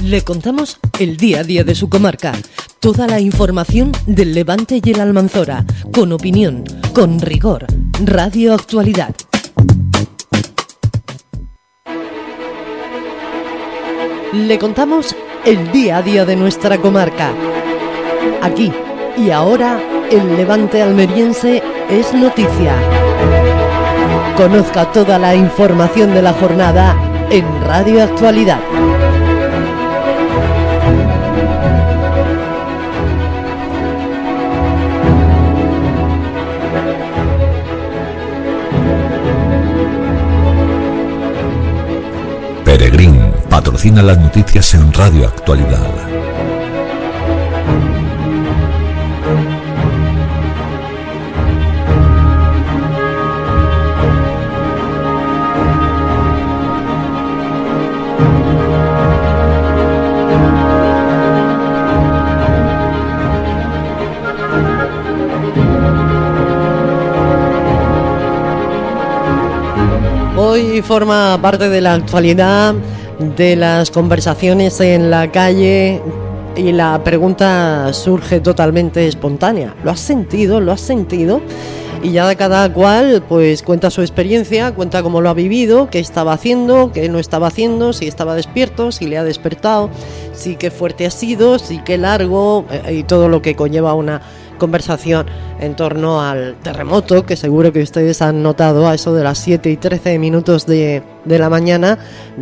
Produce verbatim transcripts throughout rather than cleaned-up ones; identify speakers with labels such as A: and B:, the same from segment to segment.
A: Le contamos el día a día de su comarca, toda la información del Levante y el Almanzora, con opinión, con rigor. Radio Actualidad. Le contamos el día a día de nuestra comarca. Aquí y ahora, el Levante almeriense es noticia. Conozca toda la información de la jornada en Radio Actualidad.
B: Peregrín patrocina las noticias en Radio Actualidad.
A: Hoy forma parte de la actualidad, de las conversaciones en la calle, y la pregunta surge totalmente espontánea. ¿Lo has sentido? ¿Lo has sentido? Y ya cada cual pues cuenta su experiencia, cuenta cómo lo ha vivido, qué estaba haciendo, qué no estaba haciendo, si estaba despierto, si le ha despertado, si qué fuerte ha sido, si qué largo, eh, y todo lo que conlleva una conversación en torno al terremoto, que seguro que ustedes han notado a eso de las siete y trece minutos de, de la mañana,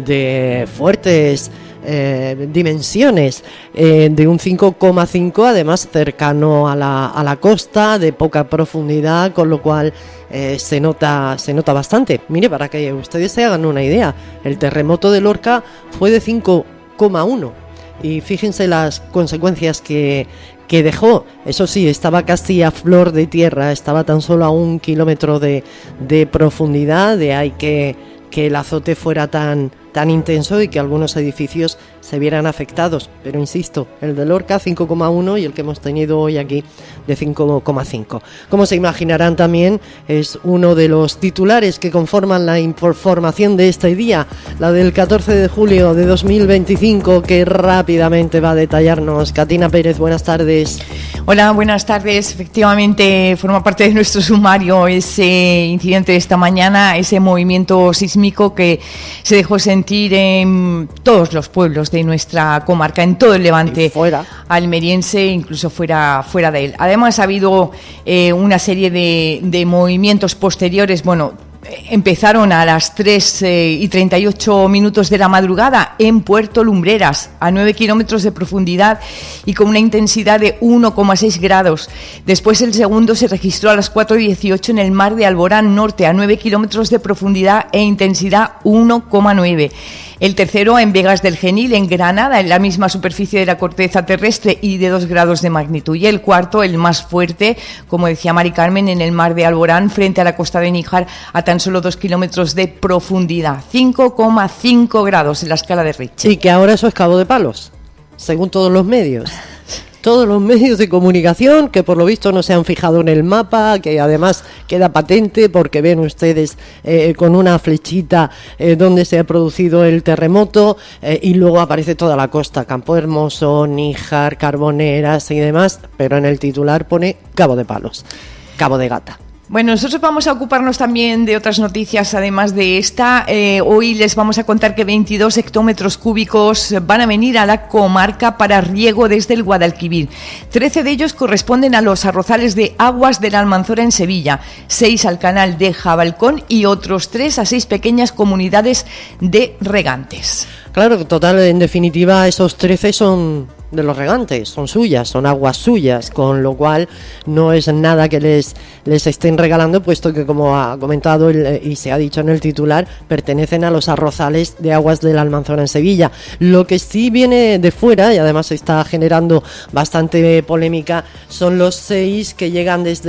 A: de fuertes eh, dimensiones, eh, de un cinco coma cinco, además cercano a la, a la costa, de poca profundidad, con lo cual eh, se nota, se nota bastante. Mire, para que ustedes se hagan una idea, el terremoto de Lorca fue de cinco coma uno y fíjense las consecuencias que que dejó. Eso sí, estaba casi a flor de tierra, estaba tan solo a un kilómetro de, de profundidad, de ahí que, que el azote fuera tan, tan intenso y que algunos edificios se vieran afectados. Pero insisto, el de Lorca cinco coma uno y el que hemos tenido hoy aquí de cinco coma cinco. Como se imaginarán también, es uno de los titulares que conforman la información de este día, la del catorce de julio de dos mil veinticinco, que rápidamente va a detallarnos Katina Pérez. Buenas tardes.
C: Hola, buenas tardes. Efectivamente, forma parte de nuestro sumario ese incidente de esta mañana, ese movimiento sísmico que se dejó sentir en todos los pueblos de nuestra comarca, en todo el Levante
A: fuera.
C: almeriense, incluso fuera, fuera de él. Además, ha habido eh, una serie de, de movimientos posteriores, bueno, empezaron a las tres y treinta y ocho minutos de la madrugada en Puerto Lumbreras, a nueve kilómetros de profundidad y con una intensidad de uno coma seis grados. Después el segundo se registró a las cuatro y dieciocho en el mar de Alborán Norte, a nueve kilómetros de profundidad e intensidad uno coma nueve. El tercero en Vegas del Genil, en Granada, en la misma superficie de la corteza terrestre y de dos grados de magnitud. Y el cuarto, el más fuerte, como decía Mari Carmen, en el mar de Alborán, frente a la costa de Níjar, a tan solo dos kilómetros de profundidad. cinco coma cinco grados en la escala de Richter.
A: Y que ahora eso es Cabo de Palos, según todos los medios. Todos los medios de comunicación que por lo visto no se han fijado en el mapa, que además queda patente porque ven ustedes eh, con una flechita eh, donde se ha producido el terremoto, eh, y luego aparece toda la costa, Campo Hermoso, Níjar, Carboneras y demás, pero en el titular pone Cabo de Palos, Cabo de Gata.
C: Bueno, nosotros vamos a ocuparnos también de otras noticias, además de esta. Eh, hoy les vamos a contar que veintidós hectómetros cúbicos van a venir a la comarca para riego desde el Guadalquivir. trece de ellos corresponden a los arrozales de Aguas del Almanzora en Sevilla, seis al canal de Jabalcón y otros tres a seis pequeñas comunidades de regantes.
A: Claro, total, en definitiva, esos trece son de los regantes, son suyas, son aguas suyas, con lo cual no es nada que les, les estén regalando, puesto que, como ha comentado el, y se ha dicho en el titular, pertenecen a los arrozales de Aguas del Almanzora en Sevilla. Lo que sí viene de fuera, y además está generando bastante polémica, son los seis que llegan desde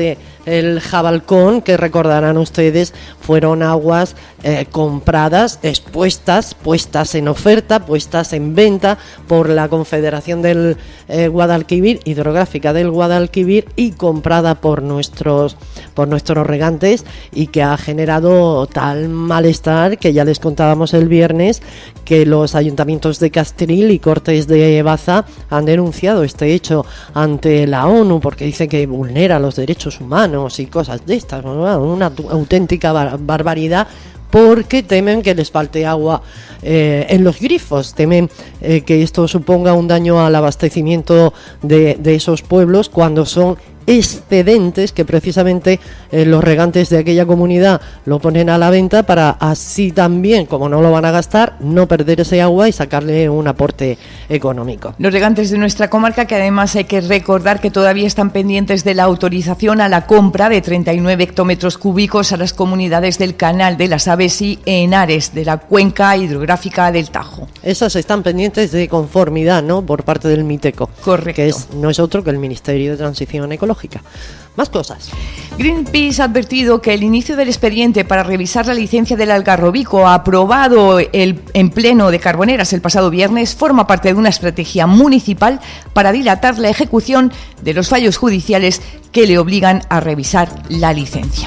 A: el Jabalcón, que recordarán ustedes, fueron aguas eh, compradas, expuestas, puestas en oferta, puestas en venta por la Confederación del eh, Guadalquivir, Hidrográfica del Guadalquivir, y comprada por nuestros, por nuestros regantes, y que ha generado tal malestar que ya les contábamos el viernes que los ayuntamientos de Castril y Cortes de Baza han denunciado este hecho ante la ONU porque dice que vulnera los derechos humanos y cosas de estas, ¿no? Una auténtica bar- barbaridad porque temen que les falte agua eh, en los grifos, temen eh, que esto suponga un daño al abastecimiento de, de esos pueblos cuando son excedentes que precisamente eh, los regantes de aquella comunidad lo ponen a la venta para así también, como no lo van a gastar, no perder ese agua y sacarle un aporte económico.
C: Los regantes de nuestra comarca, que además hay que recordar que todavía están pendientes de la autorización a la compra de treinta y nueve hectómetros cúbicos a las comunidades del Canal de las Aves y Henares de la cuenca hidrográfica del Tajo.
A: Esas están pendientes de conformidad, ¿no?, por parte del MITECO.
C: Correcto.
A: Que es, no es otro que el Ministerio de Transición Ecológica. Más cosas.
C: Greenpeace ha advertido que el inicio del expediente para revisar la licencia del Algarrobico, aprobado el, en pleno de Carboneras el pasado viernes, forma parte de una estrategia municipal para dilatar la ejecución de los fallos judiciales que le obligan a revisar la licencia.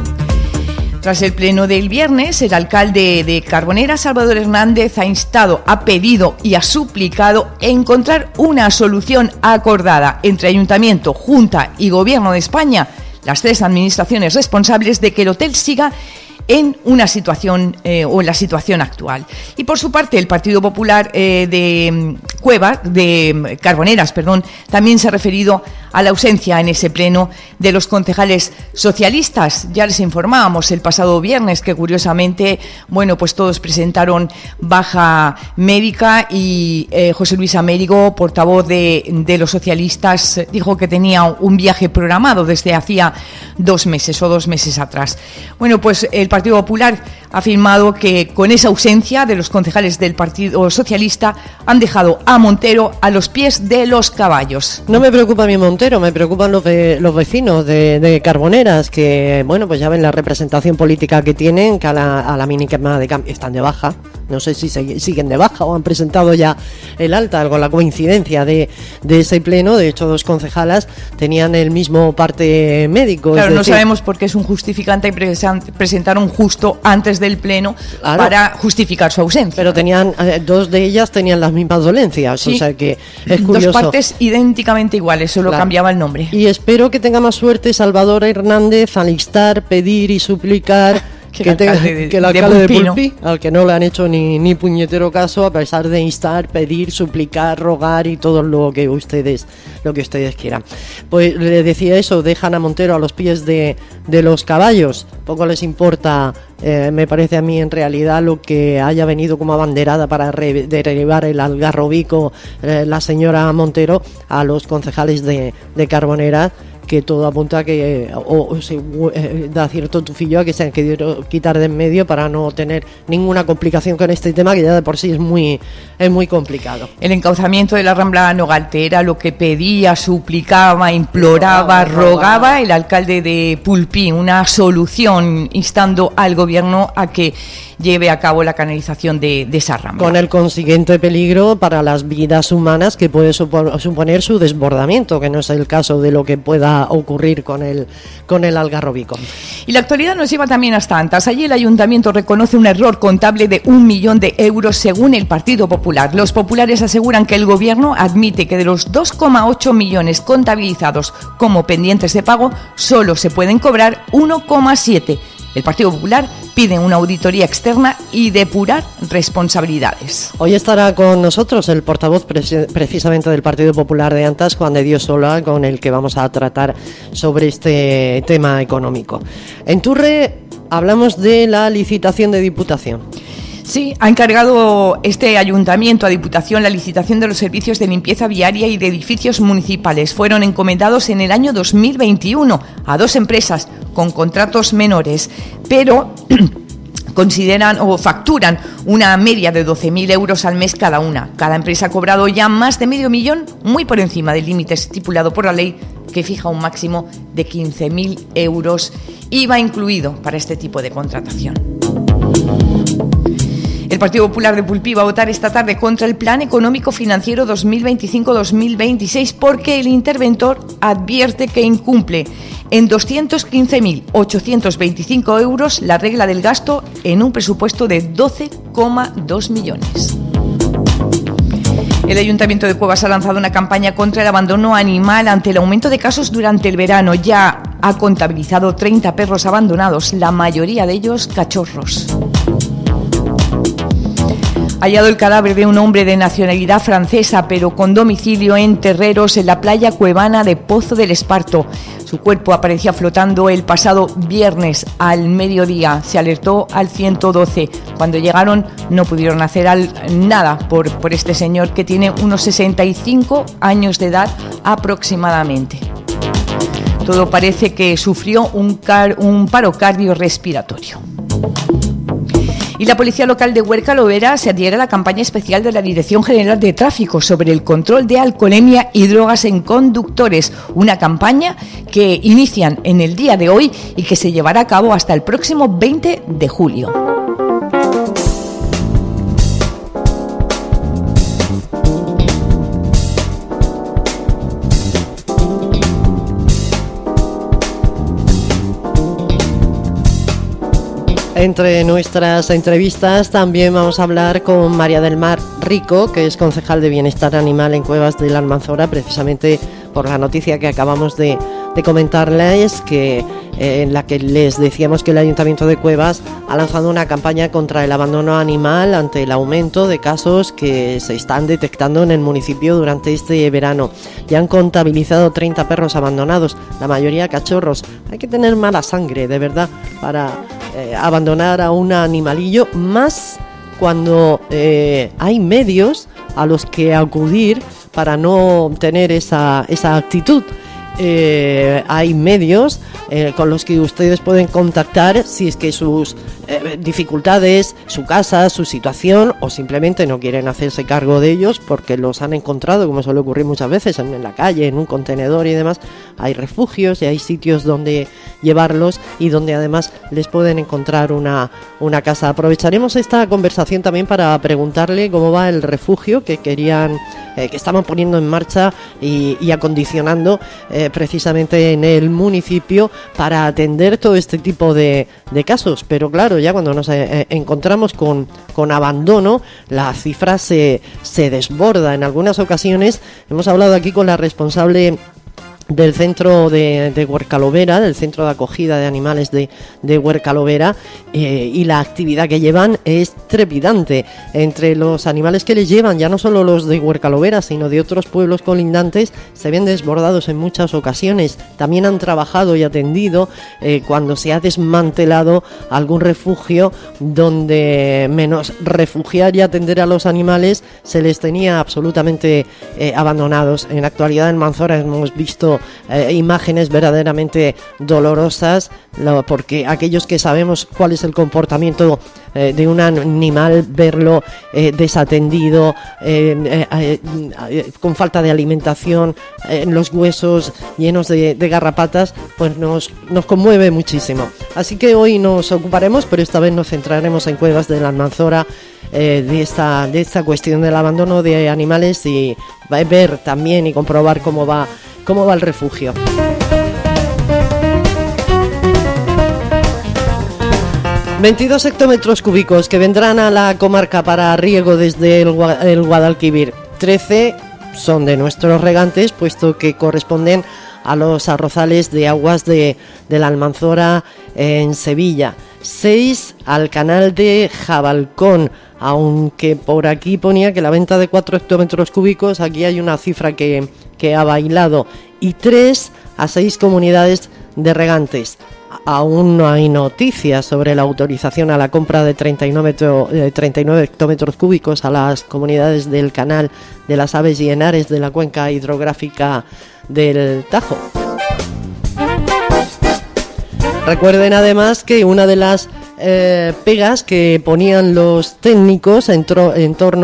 C: Tras el pleno del viernes, el alcalde de Carbonera, Salvador Hernández, ha instado, ha pedido y ha suplicado encontrar una solución acordada entre Ayuntamiento, Junta y Gobierno de España, las tres administraciones responsables de que el hotel siga en una situación eh, o en la situación actual. Y por su parte, el Partido Popular eh, de Cueva, de Carboneras, perdón, también se ha referido a la ausencia en ese pleno de los concejales socialistas. Ya les informábamos el pasado viernes que, curiosamente, bueno, pues todos presentaron baja médica y eh, José Luis Américo, portavoz de, de los socialistas, dijo que tenía un viaje programado desde hacía dos meses o dos meses atrás. Bueno, pues el Partido Popular ha afirmado que con esa ausencia de los concejales del Partido Socialista han dejado a Montero a los pies de los caballos.
A: No me preocupa a mí Montero, me preocupan los, ve, los vecinos de, de Carboneras, que, bueno, pues ya ven la representación política que tienen, que a la, a la mínima de cambio están de baja. No sé si se, siguen de baja o han presentado ya el alta, con la coincidencia de, de ese pleno. De hecho, dos concejalas tenían el mismo parte médico.
C: Claro,
A: es
C: no
A: decir,
C: sabemos por qué es un justificante y presentaron justo antes del pleno, claro, para justificar su ausencia.
A: Pero tenían, dos de ellas tenían las mismas dolencias, sí, o sea que es curioso.
C: Dos partes idénticamente iguales, solo claro, cambiaba el nombre.
A: Y espero que tenga más suerte Salvador Hernández al instar, pedir y suplicar que, que, tenga, de, que el alcalde de Pulpí, de Pulpí, al que no le han hecho ni, ni puñetero caso, a pesar de instar, pedir, suplicar, rogar y todo lo que ustedes lo que ustedes quieran. Pues le decía eso, dejan a Montero a los pies de, de los caballos, poco les importa, eh, me parece a mí en realidad, lo que haya venido como abanderada para re, derribar el Algarrobico eh, la señora Montero a los concejales de, de Carbonera, que todo apunta a que eh, o, o se eh, da cierto tufillo a que se han querido quitar de en medio para no tener ninguna complicación con este tema, que ya de por sí es muy es muy complicado.
C: El encauzamiento de la Rambla Nogalte era lo que pedía, suplicaba, imploraba, rogaba, rogaba el alcalde de Pulpí, una solución, instando al gobierno a que lleve a cabo la canalización de, de esa rambla.
A: Con el consiguiente peligro para las vidas humanas que puede suponer su desbordamiento, que no es el caso de lo que pueda ocurrir con el, con el Algarrobico.
C: Y la actualidad nos lleva también hasta Antas. Allí el ayuntamiento reconoce un error contable de un millón de euros según el Partido Popular. Los populares aseguran que el gobierno admite que de los dos coma ocho millones contabilizados como pendientes de pago, solo se pueden cobrar uno coma siete. El Partido Popular pide una auditoría externa y depurar responsabilidades.
A: Hoy estará con nosotros el portavoz preci- precisamente del Partido Popular de Antas, Juan de Dios Sola, con el que vamos a tratar sobre este tema económico. En Turre hablamos de la licitación de Diputación.
C: Sí, ha encargado este ayuntamiento a Diputación la licitación de los servicios de limpieza viaria y de edificios municipales. Fueron encomendados en el año dos mil veintiuno a dos empresas con contratos menores, pero consideran o facturan una media de doce mil euros al mes cada una. Cada empresa ha cobrado ya más de medio millón, muy por encima del límite estipulado por la ley que fija un máximo de quince mil euros, I V A incluido para este tipo de contratación. El Partido Popular de Pulpí va a votar esta tarde contra el Plan Económico Financiero dos mil veinticinco dos mil veintiséis porque el interventor advierte que incumple en doscientos quince mil ochocientos veinticinco euros la regla del gasto en un presupuesto de doce coma dos millones. El Ayuntamiento de Cuevas ha lanzado una campaña contra el abandono animal ante el aumento de casos durante el verano. Ya ha contabilizado treinta perros abandonados, la mayoría de ellos cachorros. Hallado el cadáver de un hombre de nacionalidad francesa, pero con domicilio en Terreros, en la playa cuevana de Pozo del Esparto. Su cuerpo aparecía flotando el pasado viernes al mediodía. Se alertó al ciento doce. Cuando llegaron no pudieron hacer al, nada por, por este señor, que tiene unos sesenta y cinco años de edad aproximadamente. Todo parece que sufrió un, car, un paro cardiorrespiratorio. Y la Policía Local de Huerca Lovera se adhiere a la campaña especial de la Dirección General de Tráfico sobre el control de alcoholemia y drogas en conductores. Una campaña que inician en el día de hoy y que se llevará a cabo hasta el próximo veinte de julio.
A: Entre nuestras entrevistas también vamos a hablar con María del Mar Rico, que es concejal de Bienestar Animal en Cuevas de la Almanzora, precisamente por la noticia que acabamos de, de comentarles, que eh, en la que les decíamos que el Ayuntamiento de Cuevas ha lanzado una campaña contra el abandono animal ante el aumento de casos que se están detectando en el municipio durante este verano. Ya han contabilizado treinta perros abandonados, la mayoría cachorros. Hay que tener mala sangre, de verdad, para eh, abandonar a un animalillo, más cuando eh, hay medios a los que acudir para no tener esa, esa actitud. Eh, hay medios eh, con los que ustedes pueden contactar si es que sus eh, dificultades, su casa, su situación, o simplemente no quieren hacerse cargo de ellos porque los han encontrado, como suele ocurrir muchas veces, en, en la calle, en un contenedor y demás. Hay refugios y hay sitios donde llevarlos y donde además les pueden encontrar una, una casa. Aprovecharemos esta conversación también para preguntarle cómo va el refugio que querían, eh, que estaban poniendo en marcha y, y acondicionando eh, precisamente en el municipio para atender todo este tipo de, de casos. Pero claro, ya cuando nos eh, encontramos con, con abandono, la cifra se, se desborda. En algunas ocasiones hemos hablado aquí con la responsable del centro de, de Huerca Lovera, del centro de acogida de animales de, de Huerca Lovera, eh, y la actividad que llevan es trepidante. Entre los animales que les llevan, ya no solo los de Huerca Lovera, sino de otros pueblos colindantes, se ven desbordados en muchas ocasiones. También han trabajado y atendido eh, cuando se ha desmantelado algún refugio donde, menos refugiar y atender a los animales, se les tenía absolutamente eh, abandonados. En la actualidad en Manzora hemos visto Eh, imágenes verdaderamente dolorosas, lo, porque aquellos que sabemos cuál es el comportamiento eh, de un animal, verlo eh, desatendido, eh, eh, eh, con falta de alimentación, eh, los huesos llenos de, de garrapatas, pues nos, nos conmueve muchísimo. Así que hoy nos ocuparemos, pero esta vez nos centraremos en Cuevas de la Almanzora, eh, de esta, de esta cuestión del abandono de animales, y ver también y comprobar cómo va cómo va el refugio. veintidós hectómetros cúbicos que vendrán a la comarca para riego desde el, el Guadalquivir. trece son de nuestros regantes, puesto que corresponden a los arrozales de aguas de, de la Almanzora en Sevilla. seis al canal de Jabalcón, aunque por aquí ponía que la venta de cuatro hectómetros cúbicos, aquí hay una cifra que, que ha bailado, y tres a seis comunidades de regantes. Aún no hay noticias sobre la autorización a la compra de treinta y nueve, treinta y nueve hectómetros cúbicos a las comunidades del canal de las Aves y Henares de la cuenca hidrográfica del Tajo. Recuerden además que una de las eh, pegas que ponían los técnicos en, tro- en torno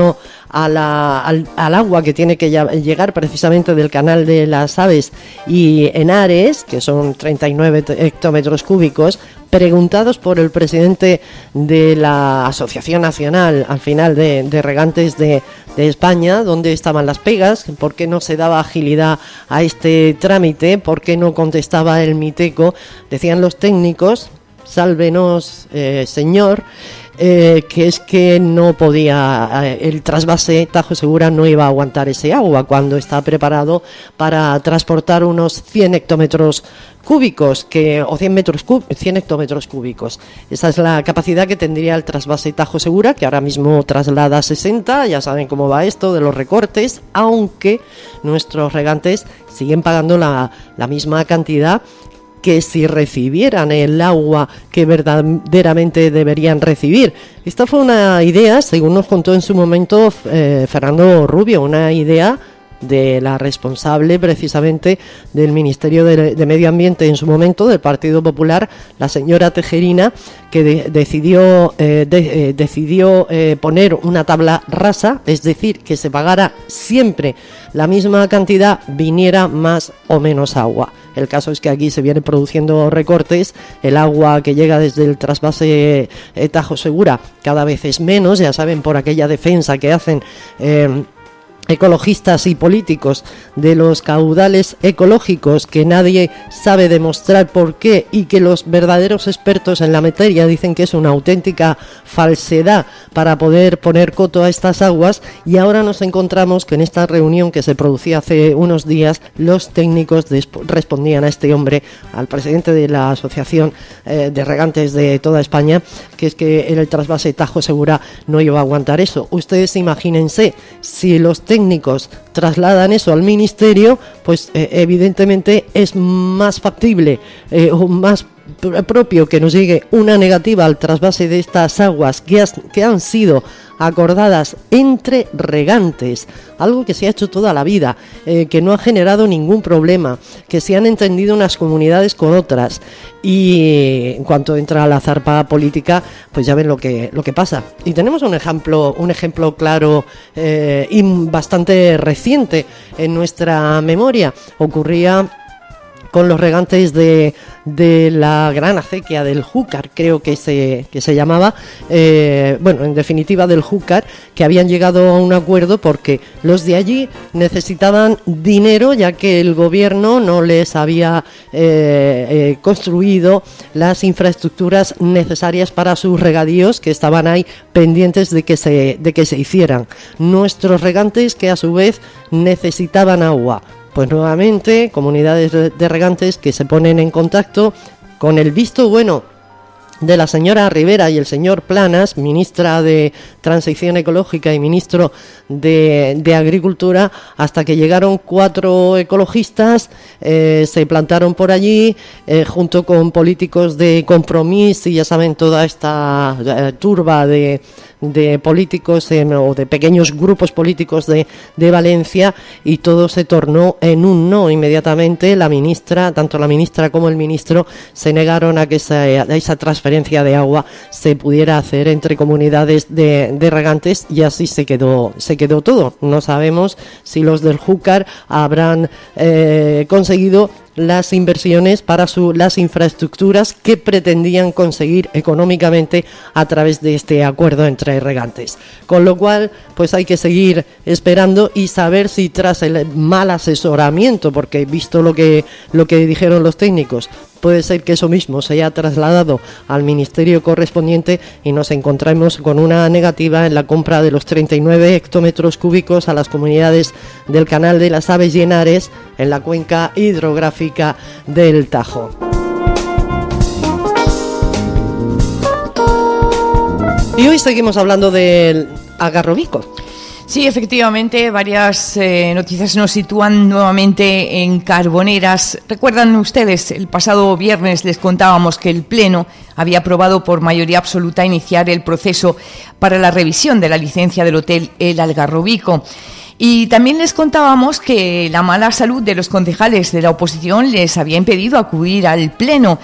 A: a la, al, al agua que tiene que llegar precisamente del Canal de las Aves y Henares, que son treinta y nueve hectómetros cúbicos, preguntados por el presidente de la Asociación Nacional, al final, de, de Regantes de, de España, dónde estaban las pegas, por qué no se daba agilidad a este trámite, por qué no contestaba el Miteco. Decían los técnicos, sálvenos, eh, señor, Eh, que es que no podía, eh, el trasvase Tajo Segura no iba a aguantar ese agua cuando está preparado para transportar unos cien hectómetros cúbicos, que, o cien metros cub, cien hectómetros cúbicos. Esa es la capacidad que tendría el trasvase Tajo Segura, que ahora mismo traslada sesenta, ya saben cómo va esto de los recortes, aunque nuestros regantes siguen pagando la, la misma cantidad que si recibieran el agua que verdaderamente deberían recibir. Esta fue una idea, según nos contó en su momento eh, Fernando Rubio, una idea de la responsable precisamente del Ministerio de, de Medio Ambiente en su momento, del Partido Popular, la señora Tejerina, que de, decidió, eh, de, eh, decidió eh, poner una tabla rasa, es decir, que se pagara siempre la misma cantidad, viniera más o menos agua. El caso es que aquí se vienen produciendo recortes, el agua que llega desde el trasvase eh, Tajo Segura cada vez es menos, ya saben, por aquella defensa que hacen eh, ecologistas y políticos de los caudales ecológicos, que nadie sabe demostrar por qué, y que los verdaderos expertos en la materia dicen que es una auténtica falsedad para poder poner coto a estas aguas. Y ahora nos encontramos que en esta reunión que se producía hace unos días, los técnicos respondían a este hombre, al presidente de la Asociación eh, de Regantes de toda España, que es que en el trasvase Tajo Segura no iba a aguantar eso. Ustedes imagínense, si los técnicos técnicos trasladan eso al ministerio, pues eh, evidentemente es más factible eh, o más pr- propio que nos llegue una negativa al trasvase de estas aguas que, has, que han sido acordadas entre regantes, algo que se ha hecho toda la vida, eh, que no ha generado ningún problema, que se han entendido unas comunidades con otras, y en cuanto entra la zarpa política, pues ya ven lo que lo que pasa. Y tenemos un ejemplo un ejemplo claro eh, y bastante reciente en nuestra memoria. Ocurría con los regantes de, de la gran acequia del Júcar, creo que se, que se llamaba, eh, bueno, en definitiva del Júcar, que habían llegado a un acuerdo porque los de allí necesitaban dinero, ya que el gobierno no les había eh, eh, construido las infraestructuras necesarias para sus regadíos, que estaban ahí pendientes de que se, de que se hicieran. Nuestros regantes, que a su vez necesitaban agua. Pues nuevamente, comunidades de regantes que se ponen en contacto con el visto bueno de la señora Rivera y el señor Planas, ministra de Transición Ecológica y ministro de, de Agricultura, hasta que llegaron cuatro ecologistas, eh, se plantaron por allí, eh, junto con políticos de Compromís, y ya saben, toda esta eh, turba de... de políticos eh, o de pequeños grupos políticos de, de Valencia, y todo se tornó en un no. Inmediatamente la ministra, tanto la ministra como el ministro, se negaron a que esa, a esa transferencia de agua se pudiera hacer entre comunidades de, de regantes, y así se quedó se quedó todo. No sabemos si los del Júcar habrán eh, conseguido las inversiones para su, las infraestructuras que pretendían conseguir económicamente a través de este acuerdo entre regantes. Con lo cual, pues hay que seguir esperando y saber si tras el mal asesoramiento, porque visto lo que, lo que dijeron los técnicos, puede ser que eso mismo se haya trasladado al ministerio correspondiente y nos encontremos con una negativa en la compra de los treinta y nueve hectómetros cúbicos a las comunidades del Canal de las Aves y Henares en la cuenca hidrográfica del Tajo. Y hoy seguimos hablando del Algarrobico.
C: Sí, efectivamente, varias eh, noticias nos sitúan nuevamente en Carboneras. Recuerdan ustedes, el pasado viernes les contábamos que el Pleno había aprobado por mayoría absoluta iniciar el proceso para la revisión de la licencia del Hotel El Algarrobico. Y también les contábamos que la mala salud de los concejales de la oposición les había impedido acudir al Pleno.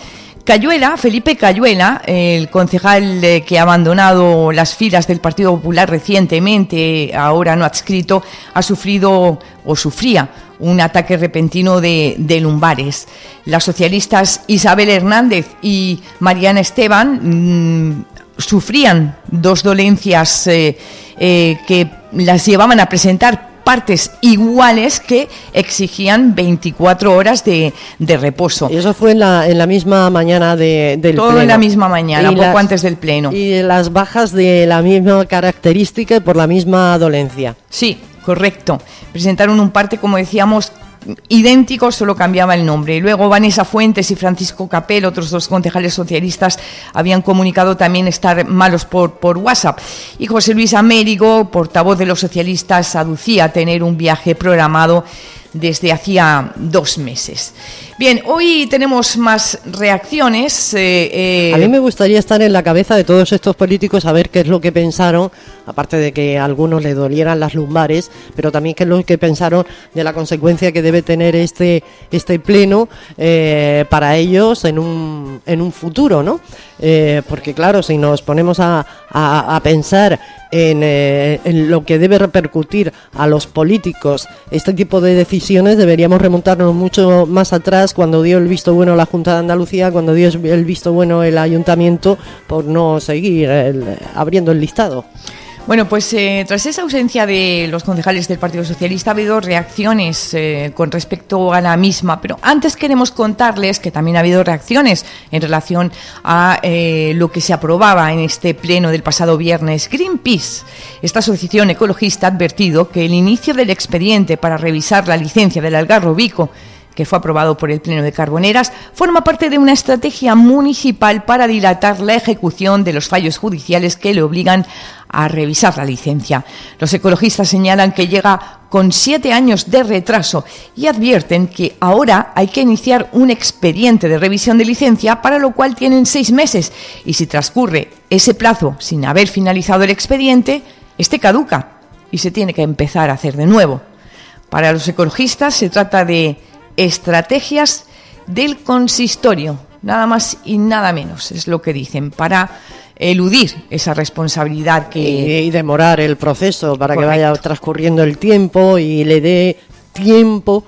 C: Cayuela, Felipe Cayuela, el concejal eh, que ha abandonado las filas del Partido Popular recientemente, ahora no adscrito, ha sufrido o sufría un ataque repentino de, de lumbares. Las socialistas Isabel Hernández y Mariana Esteban mmm, sufrían dos dolencias eh, eh, que las llevaban a presentar partes iguales que exigían veinticuatro horas de, de reposo.
A: Y eso fue en la, en la misma mañana de, del
C: Todo
A: pleno.
C: en la misma mañana,
A: y
C: poco
A: las,
C: antes del pleno.
A: Y las bajas de la misma característica y por la misma dolencia.
C: Sí, correcto. Presentaron un parte, como decíamos, idéntico, solo cambiaba el nombre. Luego Vanessa Fuentes y Francisco Capel, otros dos concejales socialistas, habían comunicado también estar malos por, por WhatsApp. Y José Luis Américo, portavoz de los socialistas, aducía tener un viaje programado desde hacía dos meses. Bien, hoy tenemos más reacciones. Eh, eh...
A: A mí me gustaría estar en la cabeza de todos estos políticos, a ver qué es lo que pensaron, aparte de que a algunos les dolieran las lumbares, pero también qué es lo que pensaron de la consecuencia que debe tener este este pleno eh, para ellos en un en un futuro, ¿no? Eh, porque claro, si nos ponemos a, a, a pensar en, eh, en lo que debe repercutir a los políticos este tipo de decisiones, deberíamos remontarnos mucho más atrás, cuando dio el visto bueno la Junta de Andalucía, cuando dio el visto bueno el Ayuntamiento, por no seguir el, abriendo el listado.
C: Bueno, pues eh, tras esa ausencia de los concejales del Partido Socialista ha habido reacciones eh, con respecto a la misma, pero antes queremos contarles que también ha habido reacciones en relación a eh, lo que se aprobaba en este pleno del pasado viernes. Greenpeace, esta asociación ecologista, ha advertido que el inicio del expediente para revisar la licencia del Algarrobico, que fue aprobado por el Pleno de Carboneras, forma parte de una estrategia municipal para dilatar la ejecución de los fallos judiciales que le obligan a revisar la licencia. Los ecologistas señalan que llega con siete años de retraso y advierten que ahora hay que iniciar un expediente de revisión de licencia, para lo cual tienen seis meses, y si transcurre ese plazo sin haber finalizado el expediente, este caduca y se tiene que empezar a hacer de nuevo. Para los ecologistas se trata de estrategias del consistorio, nada más y nada menos, es lo que dicen, para eludir esa responsabilidad que...
A: Y, y demorar el proceso para
C: Correcto.
A: que vaya transcurriendo el tiempo y le dé tiempo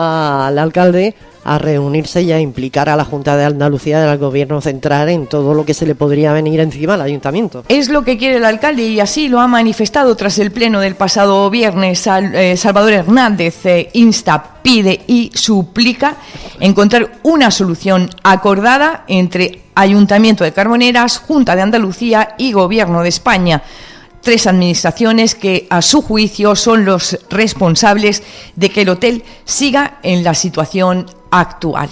A: al alcalde a reunirse y a implicar a la Junta de Andalucía del Gobierno Central en todo lo que se le podría venir encima al Ayuntamiento.
C: Es lo que quiere el alcalde y así lo ha manifestado tras el pleno del pasado viernes. Sal, eh, Salvador Hernández eh, insta, pide y suplica encontrar una solución acordada entre Ayuntamiento de Carboneras, Junta de Andalucía y Gobierno de España. Tres administraciones que, a su juicio, son los responsables de que el hotel siga en la situación actual.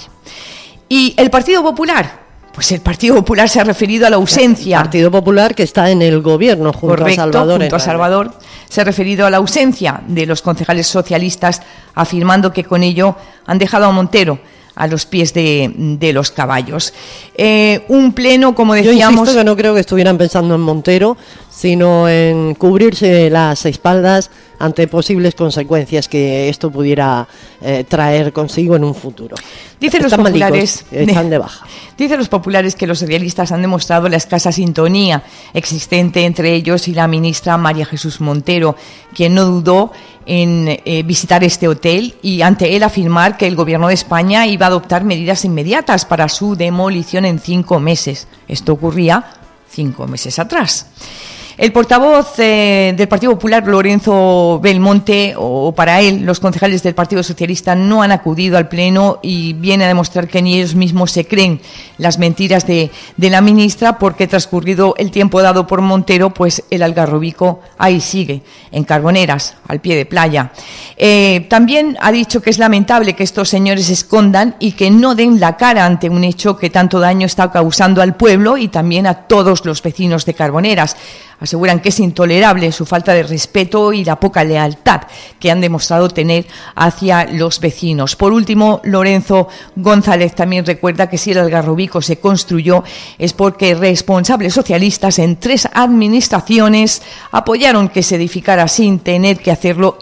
C: ¿Y el Partido Popular? Pues el Partido Popular se ha referido a la ausencia.
A: El Partido Popular, que está en el Gobierno junto
C: Correcto,
A: a Salvador.
C: junto a Salvador, se ha referido a la ausencia de los concejales socialistas, afirmando que con ello han dejado a Montero a los pies de, de los caballos. Eh, un pleno, como decíamos...
A: Yo insisto que no creo que estuvieran pensando en Montero, sino en cubrirse las espaldas ante posibles consecuencias que esto pudiera eh, traer consigo en un futuro.
C: Dicen los
A: están
C: populares,
A: malicos, están de baja.
C: Dicen los populares que los socialistas han demostrado la escasa sintonía existente entre ellos y la ministra María Jesús Montero, quien no dudó en eh, visitar este hotel y ante él afirmar que el Gobierno de España iba a adoptar medidas inmediatas para su demolición en cinco meses. Esto ocurría cinco meses atrás. El portavoz eh, del Partido Popular, Lorenzo Belmonte, o para él, los concejales del Partido Socialista no han acudido al pleno y viene a demostrar que ni ellos mismos se creen las mentiras de, de la ministra, porque transcurrido el tiempo dado por Montero, pues el Algarrobico ahí sigue, en Carboneras, al pie de playa. Eh, también ha dicho que es lamentable que estos señores se escondan y que no den la cara ante un hecho que tanto daño está causando al pueblo y también a todos los vecinos de Carboneras. Aseguran que es intolerable su falta de respeto y la poca lealtad que han demostrado tener hacia los vecinos. Por último, Lorenzo González también recuerda que si el Algarrobico se construyó es porque responsables socialistas en tres administraciones apoyaron que se edificara sin tener que hacerlo y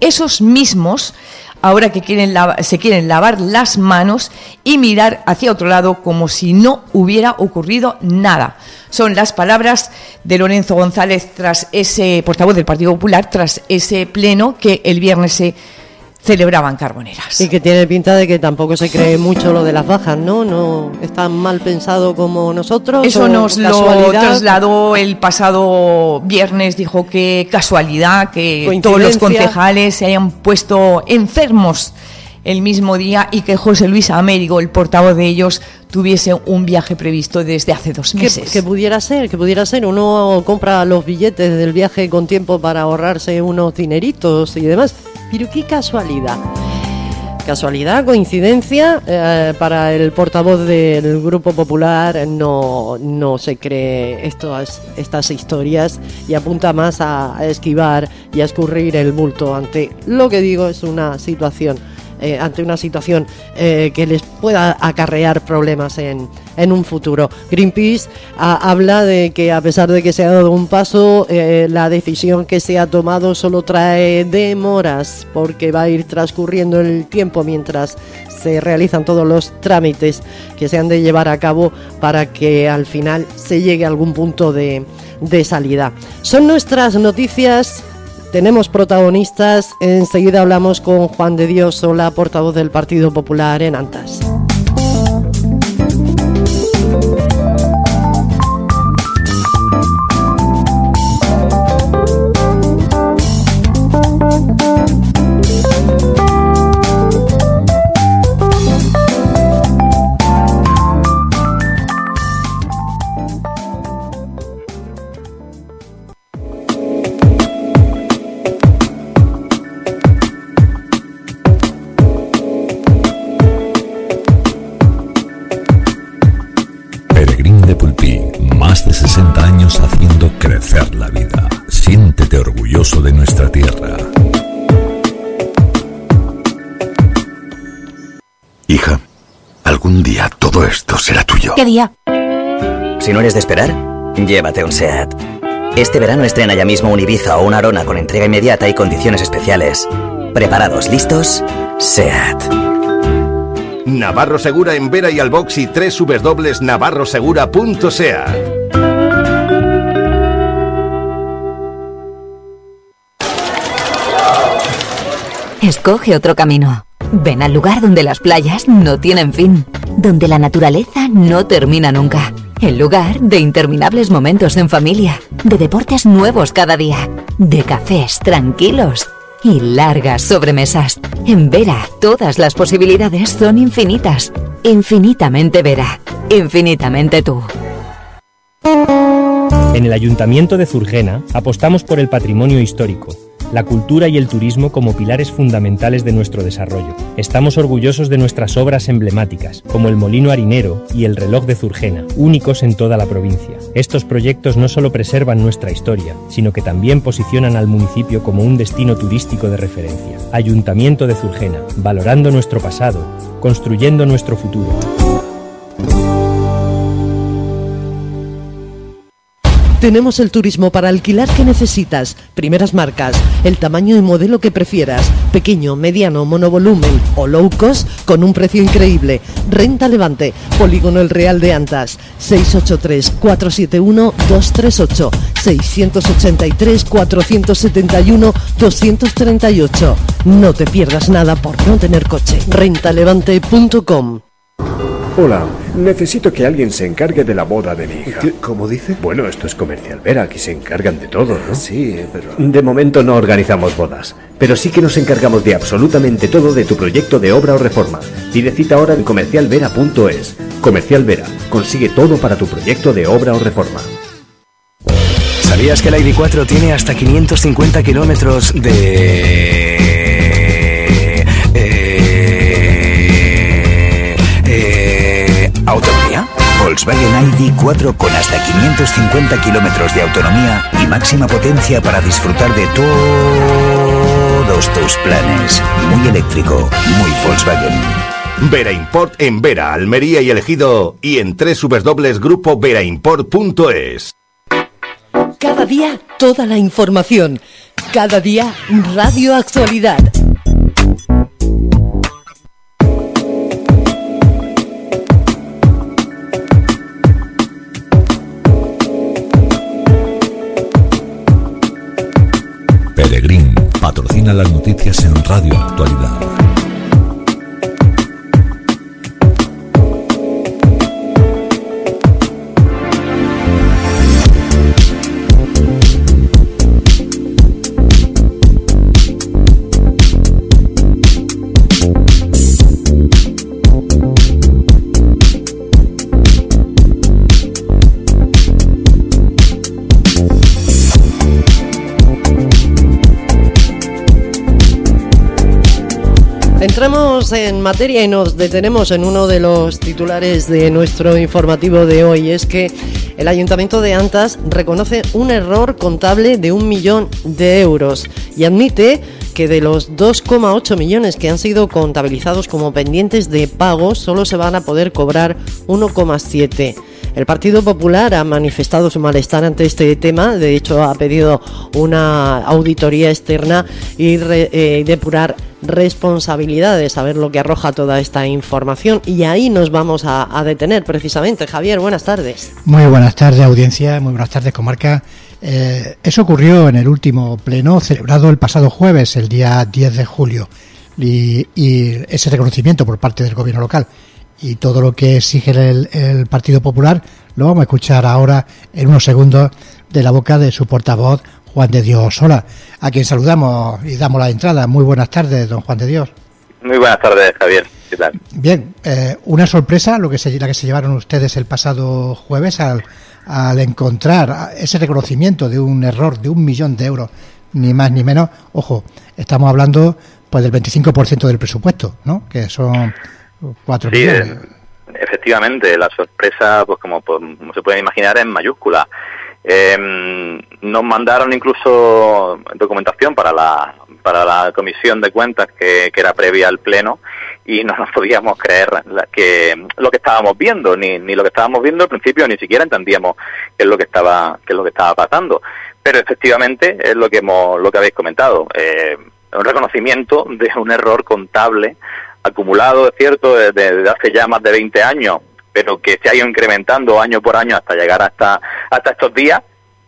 C: esos mismos ahora que quieren lavar, se quieren lavar las manos y mirar hacia otro lado como si no hubiera ocurrido nada. Son las palabras de Lorenzo González tras ese portavoz del Partido Popular, tras ese pleno que el viernes se celebraban Carboneras.
A: Y que tiene pinta de que tampoco se cree mucho lo de las bajas, ¿no? No es tan mal pensado como nosotros.
C: Eso nos lo trasladó el pasado viernes, dijo que casualidad, que todos los concejales se hayan puesto enfermos el mismo día y que José Luis Américo, el portavoz de ellos, tuviese un viaje previsto desde hace dos meses.
A: Que, que pudiera ser, que pudiera ser. Uno compra los billetes del viaje con tiempo para ahorrarse unos dineritos y demás. Pero qué casualidad. Casualidad, coincidencia, eh, para el portavoz del Grupo Popular no, no se cree estas, estas historias y apunta más a, a esquivar y a escurrir el bulto ante lo que digo es una situación. Eh, ante una situación eh, que les pueda acarrear problemas en, en un futuro. Greenpeace a, habla de que a pesar de que se ha dado un paso, eh, la decisión que se ha tomado solo trae demoras porque va a ir transcurriendo el tiempo mientras se realizan todos los trámites que se han de llevar a cabo para que al final se llegue a algún punto de, de salida. Son nuestras noticias. Tenemos protagonistas, enseguida hablamos con Juan de Dios Sola, portavoz del Partido Popular en Antas.
B: sesenta años haciendo crecer la vida. Siéntete orgulloso de nuestra tierra.
D: Hija, algún día todo esto será tuyo.
E: ¿Qué día?
F: Si no eres de esperar, llévate un SEAT. Este verano estrena ya mismo un Ibiza o un Arona con entrega inmediata y condiciones especiales. Preparados, listos, SEAT.
G: Navarro Segura en Vera y Albox y doble u doble u doble u punto navarro segura punto seat.
E: Escoge otro camino. Ven al lugar donde las playas no tienen fin, donde la naturaleza no termina nunca. El lugar de interminables momentos en familia, de deportes nuevos cada día, de cafés tranquilos y largas sobremesas. En Vera, todas las posibilidades son infinitas. Infinitamente Vera. Infinitamente tú.
H: En el Ayuntamiento de Zurgena apostamos por el patrimonio histórico, la cultura y el turismo como pilares fundamentales de nuestro desarrollo. Estamos orgullosos de nuestras obras emblemáticas, como el Molino Harinero y el Reloj de Zurgena, únicos en toda la provincia. Estos proyectos no solo preservan nuestra historia, sino que también posicionan al municipio como un destino turístico de referencia. Ayuntamiento de Zurgena, valorando nuestro pasado, construyendo nuestro futuro.
A: Tenemos el turismo para alquilar que necesitas, primeras marcas, el tamaño y modelo que prefieras, pequeño, mediano, monovolumen o low cost con un precio increíble. Renta Levante, Polígono El Real de Antas, seis ocho tres, cuatro siete uno, dos tres ocho, seis ocho tres, cuatro siete uno, dos tres ocho. No te pierdas nada por no tener coche. renta levante punto com.
I: Hola, necesito que alguien se encargue de la boda de mi hija.
J: ¿Cómo dice?
I: Bueno, esto es Comercial Vera, aquí se encargan de todo, ¿no?
J: Sí, pero...
I: De momento no organizamos bodas, pero sí que nos encargamos de absolutamente todo de tu proyecto de obra o reforma. Pide cita ahora en comercial vera punto es. Comercial Vera, consigue todo para tu proyecto de obra o reforma.
K: ¿Sabías que la I D cuatro tiene hasta quinientos cincuenta kilómetros de... ¿autonomía? Volkswagen I D cuatro con hasta quinientos cincuenta kilómetros de autonomía y máxima potencia para disfrutar de todos tus planes. Muy eléctrico, muy Volkswagen.
G: Vera Import en Vera, Almería y El Ejido y en doble u doble u doble u punto grupo vera import punto es.
A: Cada día toda la información. Cada día, Radio Actualidad.
B: Peregrín patrocina las noticias en Radio Actualidad.
A: Entramos en materia y nos detenemos en uno de los titulares de nuestro informativo de hoy. Es que el Ayuntamiento de Antas reconoce un error contable de un millón de euros y admite que de los dos coma ocho millones que han sido contabilizados como pendientes de pago, solo se van a poder cobrar uno coma siete. El Partido Popular ha manifestado su malestar ante este tema. De hecho, ha pedido una auditoría externa y re, eh, depurar responsabilidades, a ver lo que arroja toda esta información. Y ahí nos vamos a, a detener precisamente. Javier, buenas tardes.
J: Muy buenas tardes, audiencia. Muy buenas tardes, comarca. Eh, eso ocurrió en el último pleno celebrado el pasado jueves, el día diez de julio. Y, y ese reconocimiento por parte del gobierno local y todo lo que exige el, el Partido Popular lo vamos a escuchar ahora en unos segundos de la boca de su portavoz, Juan de Dios Sola, a quien saludamos y damos la entrada. Muy buenas tardes, don Juan de Dios.
L: Muy buenas tardes, Javier. ¿Qué tal?
J: Bien, eh, una sorpresa lo que se, la que se llevaron ustedes el pasado jueves al, al encontrar ese reconocimiento de un error de un millón de euros, ni más ni menos. Ojo, estamos hablando pues del veinticinco por ciento del presupuesto, ¿no? Que son cuatro
L: sí,
J: millones.
L: Eh, efectivamente, la sorpresa, pues como, como se pueden imaginar, es mayúscula. Eh, nos mandaron incluso documentación para la para la comisión de cuentas que, que era previa al pleno y no nos podíamos creer la, que lo que estábamos viendo, ni, ni lo que estábamos viendo al principio, ni siquiera entendíamos qué es lo que estaba qué es lo que estaba pasando. Pero efectivamente es lo que hemos lo que habéis comentado, eh, un reconocimiento de un error contable acumulado, es cierto, desde, desde hace ya más de veinte años, pero que se ha ido incrementando año por año hasta llegar hasta hasta estos días,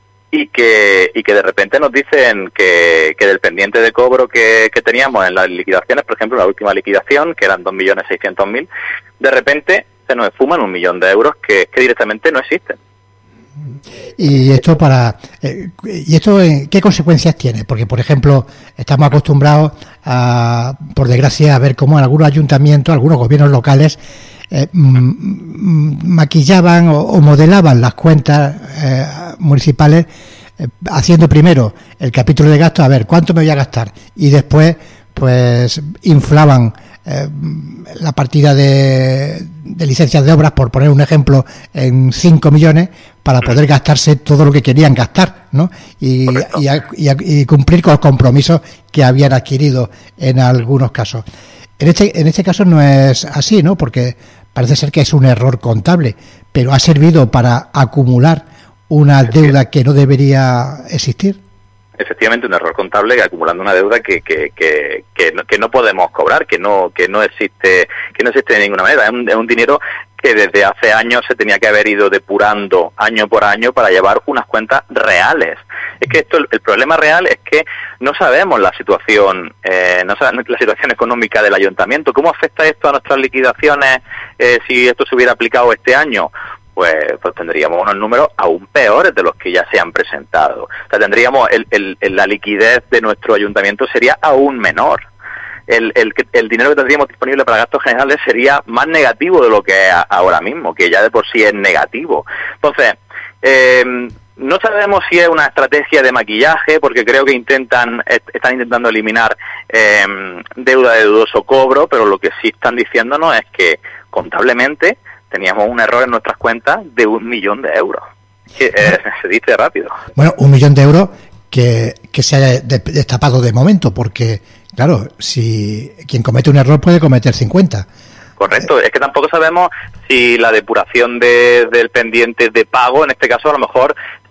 L: y que y que de repente nos dicen que, que del pendiente de cobro que, que teníamos en las liquidaciones, por ejemplo, la última liquidación, que eran dos millones seiscientos mil, de repente se nos esfuman un millón de euros que, que directamente no existen.
J: Y esto para eh, y esto eh, ¿qué consecuencias tiene? Porque, por ejemplo, estamos acostumbrados a, por desgracia, a ver cómo en algunos ayuntamientos, algunos gobiernos locales eh, m- maquillaban o, o modelaban las cuentas eh, municipales eh, haciendo primero el capítulo de gastos, a ver cuánto me voy a gastar, y después pues inflaban eh, la partida de, de licencias de obras, por poner un ejemplo, en cinco millones para poder gastarse todo lo que querían gastar, ¿no? Y, y, a, y, a, y cumplir con los compromisos que habían adquirido en algunos casos. En este, en este caso no es así, ¿no? Porque parece ser que es un error contable, pero ha servido para acumular una deuda que no debería existir.
L: Efectivamente, un error contable que acumulando una deuda que que que que no, que no podemos cobrar, que no que no existe que no existe de ninguna manera. Es un, es un dinero que desde hace años se tenía que haber ido depurando año por año para llevar unas cuentas reales. Es que esto, el problema real es que no sabemos la situación, eh, no sabemos la situación económica del ayuntamiento. ¿Cómo afecta esto a nuestras liquidaciones eh, si esto se hubiera aplicado este año? Pues, pues tendríamos unos números aún peores de los que ya se han presentado. O sea, tendríamos el, el, el, la liquidez de nuestro ayuntamiento sería aún menor. El, el, el dinero que tendríamos disponible para gastos generales sería más negativo de lo que es ahora mismo, que ya de por sí es negativo. Entonces, eh, no sabemos si es una estrategia de maquillaje, porque creo que intentan están intentando eliminar eh, deuda de dudoso cobro, pero lo que sí están diciéndonos es que contablemente teníamos un error en nuestras cuentas de un millón de euros. Que, eh, se dice rápido.
J: Bueno, un millón de euros que, que se haya destapado de momento, porque, claro, si quien comete un error puede cometer cincuenta.
L: Correcto, es que tampoco sabemos si la depuración de, del pendiente de pago, en este caso a lo mejor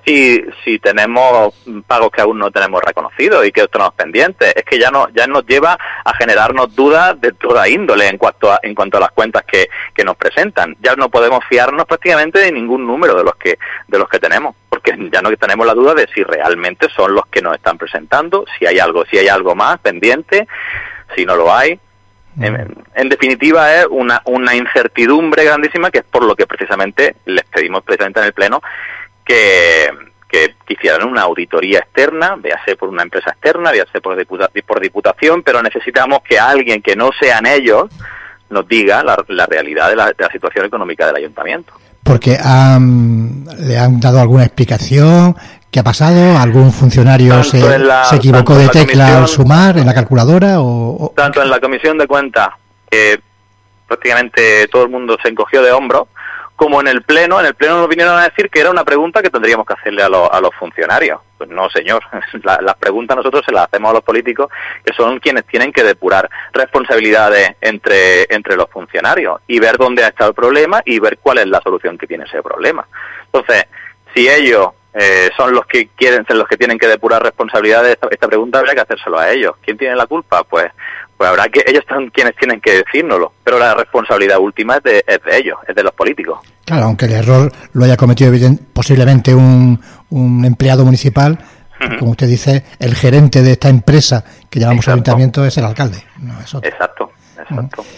L: si si tenemos pagos que aún no tenemos reconocidos y que tenemos pendientes. Es que ya no ya nos lleva a generarnos dudas de toda índole en cuanto a, en cuanto a las cuentas que, que nos presentan. Ya no podemos fiarnos prácticamente de ningún número de los que de los que tenemos, porque ya no tenemos la duda de si realmente son los que nos están presentando, si hay algo si hay algo más pendiente, si no lo hay. En, en definitiva es una una incertidumbre grandísima, que es por lo que precisamente les pedimos precisamente en el Pleno que, que hicieran una auditoría externa, véase por una empresa externa, véase por, diputa, por diputación, pero necesitamos que alguien que no sean ellos nos diga la, la realidad de la, de la situación económica del ayuntamiento.
J: Porque um, le han dado alguna explicación. ¿Qué ha pasado? ¿Algún funcionario se, la, se equivocó de tecla al sumar en la calculadora? O, o...
L: Tanto en la comisión de cuentas, que prácticamente todo el mundo se encogió de hombros, como en el Pleno. En el Pleno nos vinieron a decir que era una pregunta que tendríamos que hacerle a, lo, a los funcionarios. Pues no, señor. La, las preguntas nosotros se las hacemos a los políticos, que son quienes tienen que depurar responsabilidades entre, entre los funcionarios y ver dónde ha estado el problema y ver cuál es la solución que tiene ese problema. Entonces, si ellos Eh, son los que quieren ser los que tienen que depurar responsabilidades, esta, esta pregunta habría que hacérselo a ellos. ¿Quién tiene la culpa? Pues pues habrá que ellos son quienes tienen que decírnoslo, pero la responsabilidad última es de, es de ellos, es de los políticos.
J: Claro, aunque el error lo haya cometido posiblemente un, un empleado municipal, uh-huh. Como usted dice, el gerente de esta empresa que llamamos exacto. Ayuntamiento es el alcalde, no es otro.
L: Exacto, exacto.
J: Uh-huh.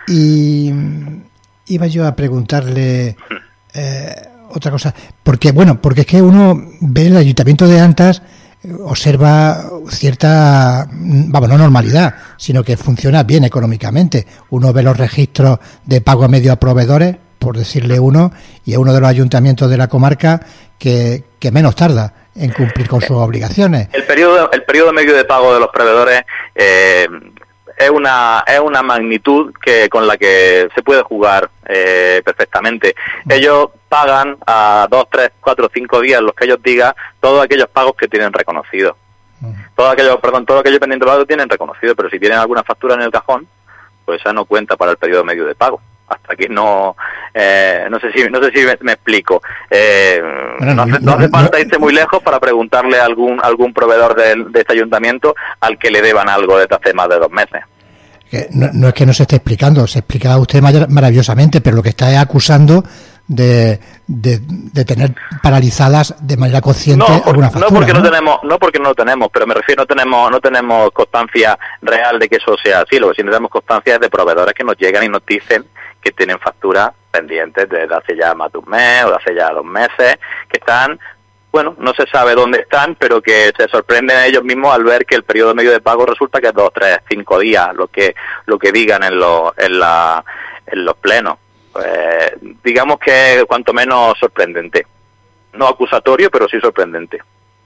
J: Y iba yo a preguntarle uh-huh. eh, otra cosa, porque bueno, porque es que uno ve el Ayuntamiento de Antas, observa cierta, vamos, no normalidad, sino que funciona bien económicamente. Uno ve los registros de pago a medio a proveedores, por decirle uno, y es uno de los ayuntamientos de la comarca que, que menos tarda en cumplir con sus obligaciones.
L: El periodo, el periodo medio de pago de los proveedores eh, es una es una magnitud que con la que se puede jugar eh, perfectamente. Ellos pagan a dos, tres, cuatro, cinco días, los que ellos digan, todos aquellos pagos que tienen reconocidos. Todos aquellos, perdón, todos aquellos pendientes de pago tienen reconocido, pero si tienen alguna factura en el cajón, pues esa no cuenta para el periodo medio de pago. Hasta aquí no eh, no sé si no sé si me, me explico. Eh, bueno, no, no, no hace falta no, irse muy lejos para preguntarle a algún algún proveedor de, de este ayuntamiento al que le deban algo desde hace más de dos meses.
J: Que no, no es que no se esté explicando, se explica usted maravillosamente, pero lo que está es acusando de, de, de tener paralizadas de manera consciente
L: no, por,
J: alguna factura.
L: No porque ¿no?
J: no
L: tenemos, no porque no lo tenemos, pero me refiero no tenemos no tenemos constancia real de que eso sea así. Lo que sí tenemos constancia es de proveedores que nos llegan y nos dicen que tienen facturas pendientes desde hace ya más de un mes o de hace ya dos meses, que están, bueno, no se sabe dónde están, pero que se sorprenden ellos mismos al ver que el periodo medio de pago resulta que es dos, tres, cinco días, lo que lo que digan en los en la en los plenos. Pues, digamos que cuanto menos sorprendente, no acusatorio, pero sí sorprendente.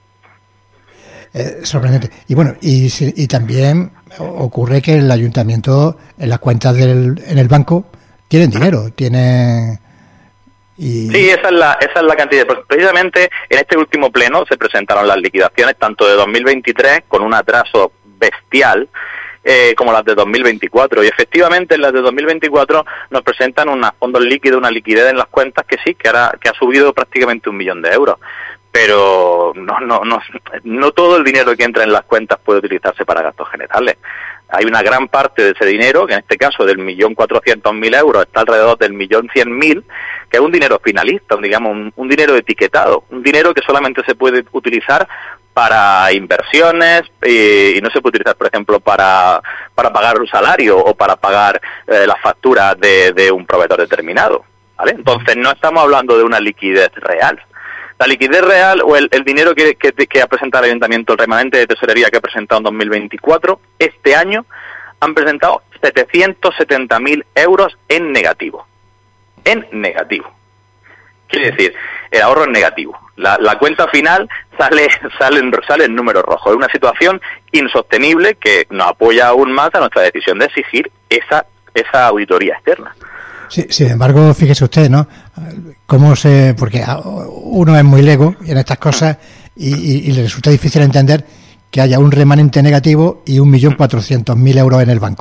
J: Eh, sorprendente. Y bueno, y, y también ocurre que el ayuntamiento en las cuentas del en el banco tienen dinero, tienen y...
L: Sí, esa es la esa es la cantidad. Precisamente en este último pleno se presentaron las liquidaciones tanto de dos mil veintitrés con un atraso bestial, Eh, como las de dos mil veinticuatro, y efectivamente en las de dos mil veinticuatro nos presentan unos fondos líquidos, una liquidez en las cuentas que sí, que ahora que ha subido prácticamente un millón de euros, pero no no no no todo el dinero que entra en las cuentas puede utilizarse para gastos generales. Hay una gran parte de ese dinero, que en este caso del millón cuatrocientos mil euros está alrededor del millón cien mil, que es un dinero finalista, un, digamos un, un dinero etiquetado, un dinero que solamente se puede utilizar para inversiones y, y no se puede utilizar, por ejemplo, para para pagar un salario o para pagar eh, las facturas de, de un proveedor determinado, ¿vale? Entonces no estamos hablando de una liquidez real. La liquidez real o el, el dinero que, que, que ha presentado el Ayuntamiento, el remanente de tesorería que ha presentado en dos mil veinticuatro, este año han presentado setecientos setenta mil euros en negativo. En negativo. Quiere decir, el ahorro es negativo. La, la cuenta final sale, sale, en, sale en números rojos. Es una situación insostenible que nos apoya aún más a nuestra decisión de exigir esa, esa auditoría externa.
J: Sí, sin embargo, fíjese usted, ¿no? Cómo se, porque uno es muy lego en estas cosas y, y, y le resulta difícil entender que haya un remanente negativo y un millón cuatrocientos mil euros en el banco.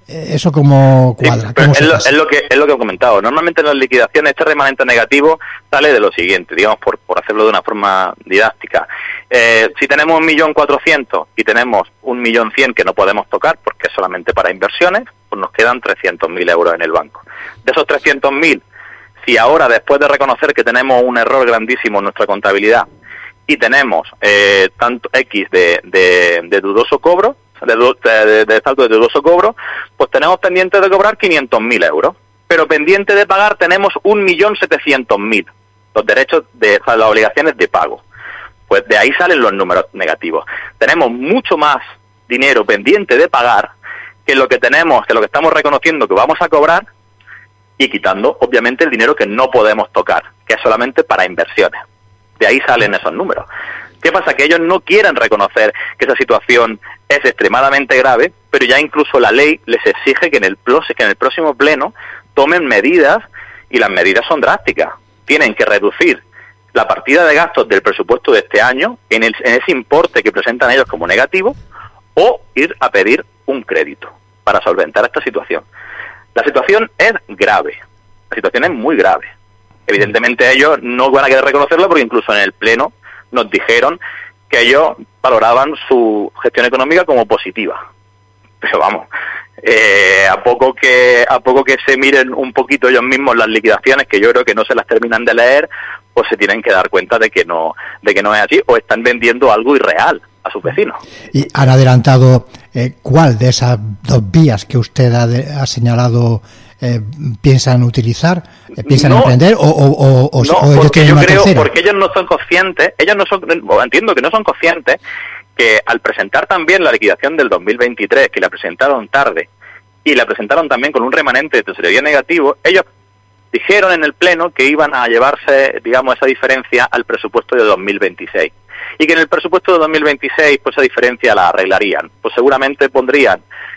J: ¿Eso cómo cuadra?
L: Sí,
J: ¿Cómo
L: es,
J: se
L: lo,
J: pasa?
L: es, lo que, es lo que he comentado. Normalmente en las liquidaciones este remanente negativo sale de lo siguiente, digamos, por, por hacerlo de una forma didáctica. Eh, si tenemos un millón cuatrocientos y tenemos un millón cien que no podemos tocar porque es solamente para inversiones, pues nos quedan trescientos mil euros en el banco. De esos trescientos mil, si ahora, después de reconocer que tenemos un error grandísimo en nuestra contabilidad y tenemos eh, tanto X de, de, de dudoso cobro, de, de, de saldo de dudoso cobro, pues tenemos pendiente de cobrar quinientos mil euros, pero pendiente de pagar tenemos un millón setecientos mil, los derechos de, o sea, las obligaciones de pago. Pues de ahí salen los números negativos. Tenemos mucho más dinero pendiente de pagar que lo que tenemos, que lo que estamos reconociendo que vamos a cobrar, y quitando, obviamente, el dinero que no podemos tocar, que es solamente para inversiones. De ahí salen esos números. ¿Qué pasa? Que ellos no quieren reconocer que esa situación es extremadamente grave, pero ya incluso la ley les exige que en el, que en el próximo pleno tomen medidas, y las medidas son drásticas. Tienen que reducir la partida de gastos del presupuesto de este año en, el, en ese importe que presentan ellos como negativo, o ir a pedir un crédito para solventar esta situación. La situación es grave, la situación es muy grave. Evidentemente ellos no van a querer reconocerlo porque incluso en el pleno nos dijeron que ellos valoraban su gestión económica como positiva. Pero vamos, eh, a poco que a poco que se miren un poquito ellos mismos las liquidaciones, que yo creo que no se las terminan de leer, pues se tienen que dar cuenta de que no de que no es así, o están vendiendo algo irreal a sus vecinos.
J: ¿Y han adelantado eh, cuál de esas dos vías que usted ha, de, ha señalado eh, piensan utilizar, eh, piensan
L: no,
J: emprender, o, o, o,
L: no,
J: o ellos
L: porque
J: tienen
L: yo
J: una
L: creo,
J: tercera?
L: porque ellos no son conscientes, ellos no son, entiendo que no son conscientes que al presentar también la liquidación del dos mil veintitrés, que la presentaron tarde y la presentaron también con un remanente de tesorería negativo, ellos dijeron en el pleno que iban a llevarse, digamos, esa diferencia al presupuesto de dos mil veintiséis. Y que en el presupuesto de dos mil veintiséis, pues esa diferencia la arreglarían. Pues seguramente pondrían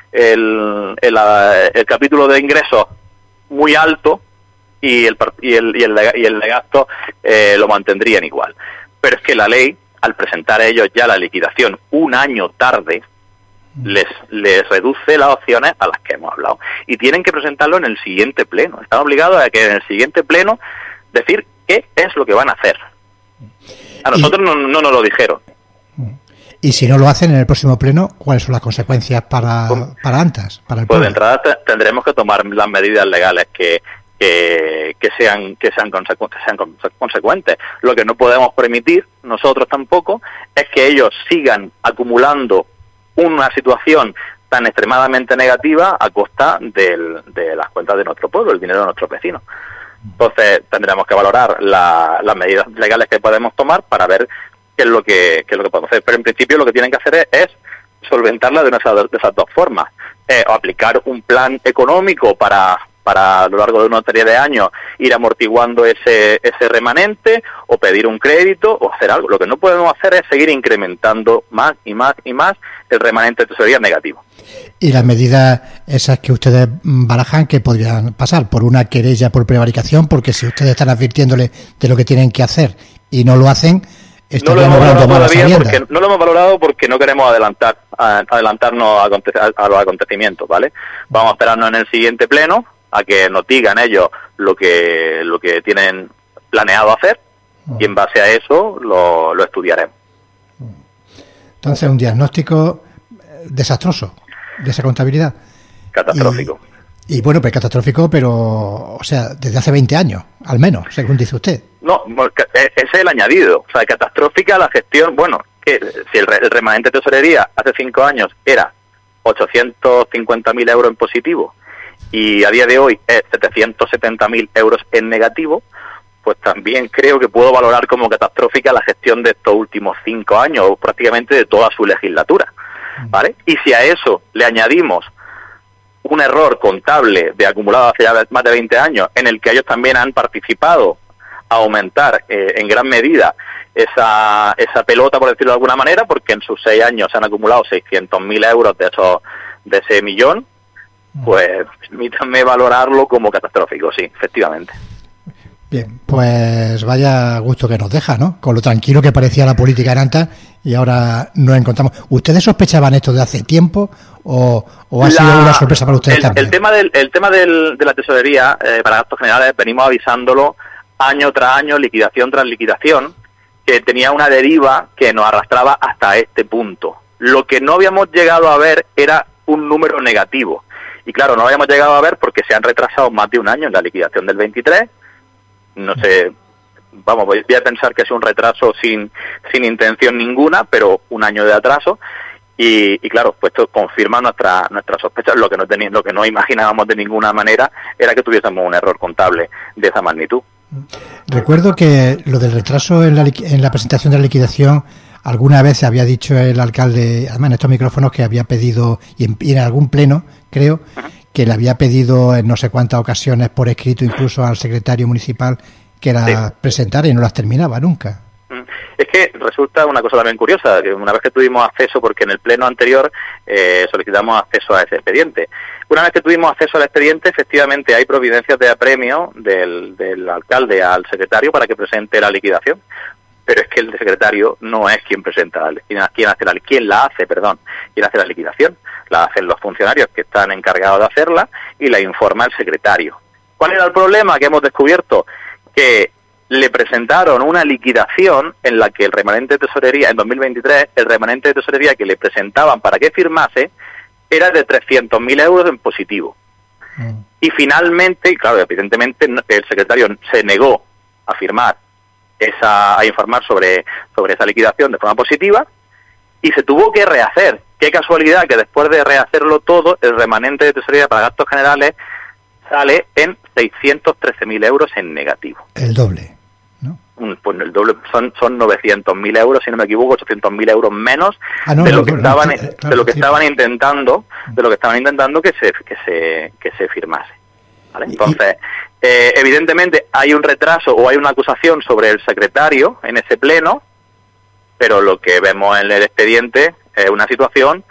L: el, el, el capítulo de ingresos muy alto y el, y el, y el, y el de gasto eh, lo mantendrían igual. Pero es que la ley, al presentar ellos ya la liquidación un año tarde, les les reduce las opciones a las que hemos hablado. Y tienen que presentarlo en el siguiente pleno. Están obligados a que en el siguiente pleno decir qué es lo que van a hacer. A nosotros y, no, no nos lo dijeron.
J: Y si no lo hacen en el próximo pleno, ¿cuáles son las consecuencias para, para Antas? Para el
L: pues
J: pueblo?
L: De entrada te, tendremos que tomar las medidas legales que que, que sean que sean, consecu que sean consecuentes. Lo que no podemos permitir nosotros tampoco es que ellos sigan acumulando una situación tan extremadamente negativa a costa del, de las cuentas de nuestro pueblo, el dinero de nuestros vecinos. Entonces tendremos que valorar la, las medidas legales que podemos tomar para ver qué es lo que qué es lo que podemos hacer. Pero en principio lo que tienen que hacer es, es solventarla de, una, de esas dos formas. Eh, o aplicar un plan económico para para a lo largo de una serie de años ir amortiguando ese ese remanente, o pedir un crédito, o hacer algo. Lo que no podemos hacer es seguir incrementando más y más y más el remanente de tesorería negativo.
J: Y las medidas esas que ustedes barajan, que podrían pasar por una querella por prevaricación, porque si ustedes están advirtiéndole de lo que tienen que hacer y no lo hacen, estarían obrando malas sabiendas.
L: Porque no lo hemos valorado porque no queremos adelantar a, adelantarnos a, a, a los acontecimientos, ¿vale? Vamos a esperarnos en el siguiente pleno a que nos digan ellos lo que lo que tienen planeado hacer, y en base a eso lo, lo estudiaremos.
J: Entonces, un diagnóstico desastroso de esa contabilidad.
L: Catastrófico.
J: Y, y bueno, pues catastrófico, pero, o sea, desde hace veinte años, al menos, según dice usted.
L: No, ese es el añadido. O sea, catastrófica la gestión. Bueno, que si el, el remanente de tesorería hace cinco años era ochocientos cincuenta mil euros en positivo, y a día de hoy es setecientos setenta mil euros en negativo, pues también creo que puedo valorar como catastrófica la gestión de estos últimos cinco años, o prácticamente de toda su legislatura, ¿vale? Y si a eso le añadimos un error contable de acumulado hace ya más de veinte años, en el que ellos también han participado a aumentar eh, en gran medida esa esa pelota, por decirlo de alguna manera, porque en sus seis años se han acumulado seiscientos mil euros de esos de ese millón, pues permítanme valorarlo como catastrófico, sí, efectivamente.
J: Bien, pues vaya gusto que nos deja, ¿no? Con lo tranquilo que parecía la política en Antas, y ahora nos encontramos. ¿Ustedes sospechaban esto de hace tiempo o, o ha sido
L: La,
J: una sorpresa para ustedes
L: el,
J: también?
L: El tema, del, el tema del, de la tesorería eh, para gastos generales venimos avisándolo año tras año, liquidación tras liquidación, que tenía una deriva que nos arrastraba hasta este punto. Lo que no habíamos llegado a ver era un número negativo. Y claro, no lo habíamos llegado a ver porque se han retrasado más de un año en la liquidación del veintitrés. No sé, vamos, voy a pensar que es un retraso sin, sin intención ninguna, pero un año de atraso. Y, y claro, pues esto confirma nuestra, nuestras sospechas. Lo que no teníamos, lo que no imaginábamos de ninguna manera era que tuviésemos un error contable de esa magnitud.
J: Recuerdo que lo del retraso en la, en la presentación de la liquidación, alguna vez se había dicho el alcalde, además en estos micrófonos, que había pedido, y en, y en algún pleno, creo, uh-huh. que le había pedido en no sé cuántas ocasiones por escrito incluso al secretario municipal que las sí. presentara y no las terminaba nunca.
L: Es que resulta una cosa también curiosa, que una vez que tuvimos acceso, porque en el pleno anterior eh, solicitamos acceso a ese expediente, una vez que tuvimos acceso al expediente, efectivamente hay providencias de apremio del, del alcalde al secretario para que presente la liquidación, pero es que el secretario no es quien presenta, quien, quien hace la, quien la hace, perdón, quien hace la liquidación, la hacen los funcionarios que están encargados de hacerla y la informa el secretario. ¿Cuál era el problema que hemos descubierto? Que le presentaron una liquidación en la que el remanente de tesorería, en dos mil veintitrés, el remanente de tesorería que le presentaban para que firmase era de trescientos mil euros en positivo. Mm. Y finalmente, y claro, evidentemente el secretario se negó a firmar esa, a informar sobre, sobre esa liquidación de forma positiva y se tuvo que rehacer. Qué casualidad que después de rehacerlo todo, el remanente de tesorería para gastos generales sale en seiscientos trece mil euros en negativo.
J: El doble.
L: Pues el doble, son son novecientos mil euros, si no me equivoco, ochocientos mil euros menos ah, no, de lo no, que no, estaban no, claro, de lo que sí. estaban intentando, de lo que estaban intentando que se que se que se firmase. ¿Vale? Entonces, eh, evidentemente hay un retraso o hay una acusación sobre el secretario en ese pleno, pero lo que vemos en el expediente es una situación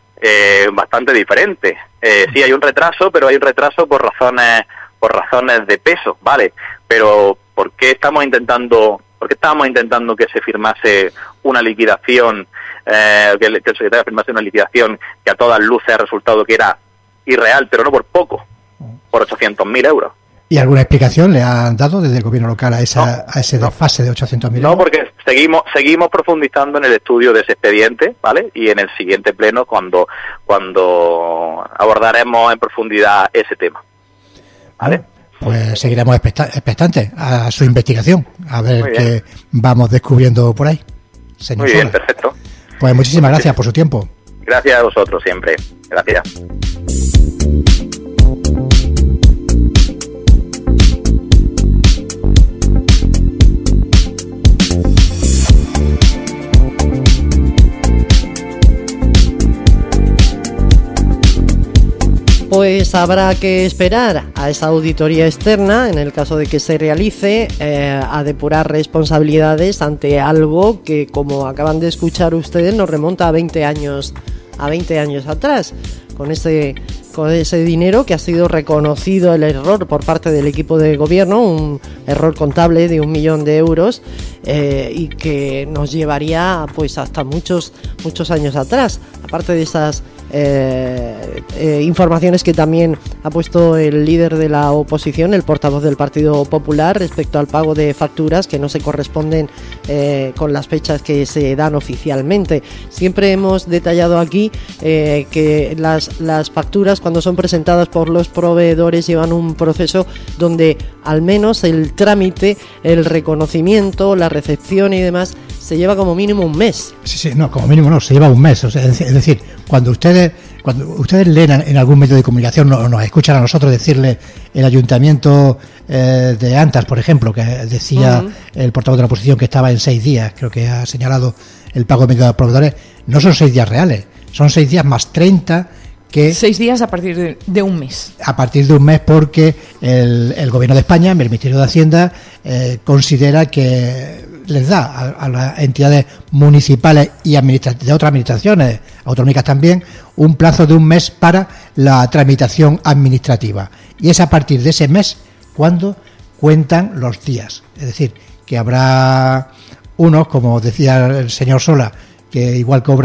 L: eh, bastante diferente. Eh, sí hay un retraso, pero hay un retraso por razones por razones de peso, ¿vale? Pero ¿por qué estamos intentando, por qué estábamos intentando que se firmase una liquidación, eh, que, el, que el secretario firmase una liquidación que a todas luces ha resultado que era irreal, pero no por poco, por ochocientos mil euros?
J: ¿Y alguna explicación le han dado desde el gobierno local a esa no, a ese desfase no. de ochocientos mil euros?
L: No, porque seguimos seguimos profundizando en el estudio de ese expediente, ¿vale? Y en el siguiente pleno cuando cuando abordaremos en profundidad ese tema, ¿vale?
J: Bueno, pues seguiremos expectantes a su investigación, a ver qué vamos descubriendo por ahí. Señor
L: Muy bien,
J: Sola.
L: Perfecto.
J: Pues muchísimas gracias por su tiempo.
L: Gracias a vosotros siempre. Gracias.
A: Pues habrá que esperar a esa auditoría externa, en el caso de que se realice, eh, a depurar responsabilidades ante algo que, como acaban de escuchar ustedes, nos remonta a veinte años, a veinte años atrás, con ese, con ese dinero que ha sido reconocido el error por parte del equipo de gobierno, un error contable de un millón de euros, eh, y que nos llevaría pues hasta muchos, muchos años atrás, aparte de esas Eh, eh, informaciones que también ha puesto el líder de la oposición, el portavoz del Partido Popular, respecto al pago de facturas que no se corresponden eh, con las fechas que se dan oficialmente. Siempre hemos detallado aquí eh, que las, las facturas, cuando son presentadas por los proveedores, llevan un proceso donde al menos el trámite, el reconocimiento, la recepción y demás se lleva como mínimo un mes.
J: Sí, sí, no, como mínimo no, se lleva un mes. O sea, es decir, cuando ustedes cuando ustedes leen en algún medio de comunicación o nos escuchan a nosotros decirle el ayuntamiento eh, de Antas, por ejemplo, que decía uh-huh. el portavoz de la oposición que estaba en seis días, creo que ha señalado el pago de los proveedores, no son seis días reales, son seis días más treinta que...
C: Seis días a partir de, de un mes.
J: A partir de un mes porque el, el Gobierno de España, el Ministerio de Hacienda, eh, considera que les da a, a las entidades municipales y administra- de otras administraciones autonómicas también un plazo de un mes para la tramitación administrativa, y es a partir de ese mes cuando cuentan los días. Es decir, que habrá unos, como decía el señor Sola, que igual cobran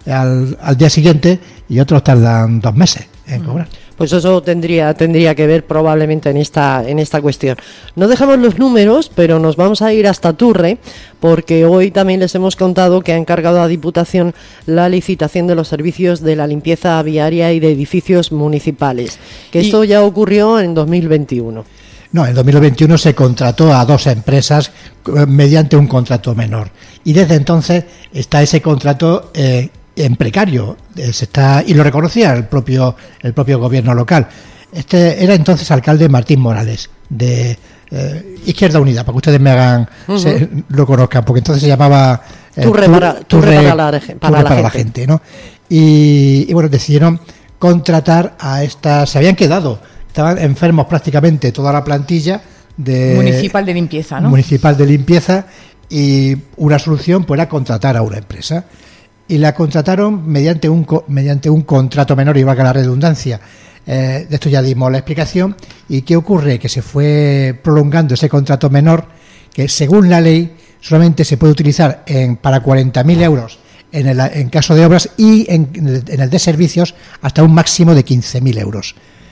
J: al, al día siguiente y otros tardan dos meses en cobrar.
A: Pues eso tendría tendría que ver probablemente en esta en esta cuestión. No dejamos los números, pero nos vamos a ir hasta Turre, porque hoy también les hemos contado que ha encargado a Diputación la licitación de los servicios de la limpieza viaria y de edificios municipales, que y... esto ya ocurrió en dos mil veintiuno.
J: No, en dos mil veintiuno se contrató a dos empresas mediante un contrato menor, y desde entonces está ese contrato eh, en precario, se está, y lo reconocía el propio el propio gobierno local. Este era entonces alcalde Martín Morales, de eh, Izquierda Unida, para que ustedes me hagan uh-huh. se, lo conozcan, porque entonces se llamaba eh,
A: Turre, para, turre, turre para, la, para,
J: turre
A: la,
J: para la gente, ¿no? Y, y bueno, decidieron contratar a estas, se habían quedado, estaban enfermos prácticamente toda la plantilla de
C: municipal de limpieza, ¿no?
J: Municipal de limpieza, y una solución pues era contratar a una empresa. Y la contrataron mediante un mediante un contrato menor, y valga la redundancia. Eh, de esto ya dimos la explicación. ¿Y qué ocurre? Que se fue prolongando ese contrato menor, que según la ley solamente se puede utilizar en, para cuarenta mil euros en, el, en caso de obras, y en, en, el, en el de servicios hasta un máximo de quince mil euros.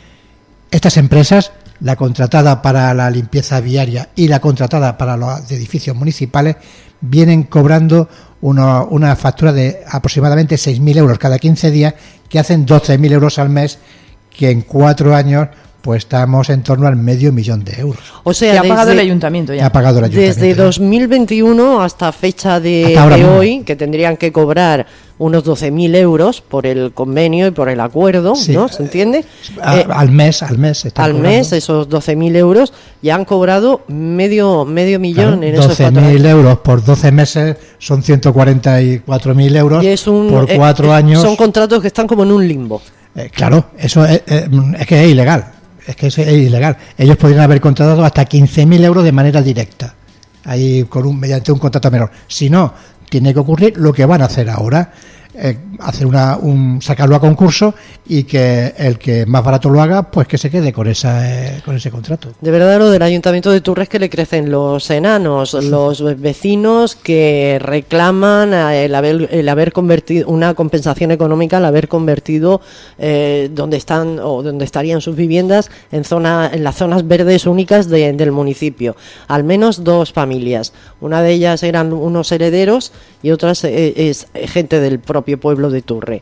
J: Estas empresas, la contratada para la limpieza viaria y la contratada para los edificios municipales, vienen cobrando Una, una factura de aproximadamente seis mil euros cada quince días, que hacen doce mil euros al mes, que en cuatro años pues estamos en torno al medio millón de euros.
A: O sea,
C: que ha
A: desde,
C: pagado el ayuntamiento ya.
J: Ha pagado el ayuntamiento
A: desde
J: ya.
A: dos mil veintiuno hasta fecha de,
J: hasta
A: de hoy, que tendrían que cobrar unos doce mil euros por el convenio y por el acuerdo, sí, ¿no? ¿Se entiende?
J: A,
A: eh,
J: al mes, al mes.
A: Al
J: cobrando.
A: mes, esos doce mil euros, ya han cobrado medio medio millón
J: claro,
A: en esos
J: doce mil euros por doce meses son ciento cuarenta y cuatro mil euros, y es un, por cuatro eh, años.
A: Son contratos que están como en un limbo.
J: Eh, claro, eso es, eh, es que es ilegal. Es que eso es ilegal. Ellos podrían haber contratado hasta quince mil euros de manera directa, ahí con un mediante un contrato menor. Si no, tiene que ocurrir lo que van a hacer ahora, eh, hacer una un sacarlo a concurso, y que el que más barato lo haga, pues que se quede con esa eh, con ese contrato.
A: De verdad, lo del Ayuntamiento de Turres, que le crecen los enanos, los vecinos que reclaman el haber el haber convertido una compensación económica al haber convertido eh, donde están o donde estarían sus viviendas en zona en las zonas verdes únicas de, del municipio. Al menos dos familias. Una de ellas eran unos herederos y otras eh, es gente del propio pueblo de Turre.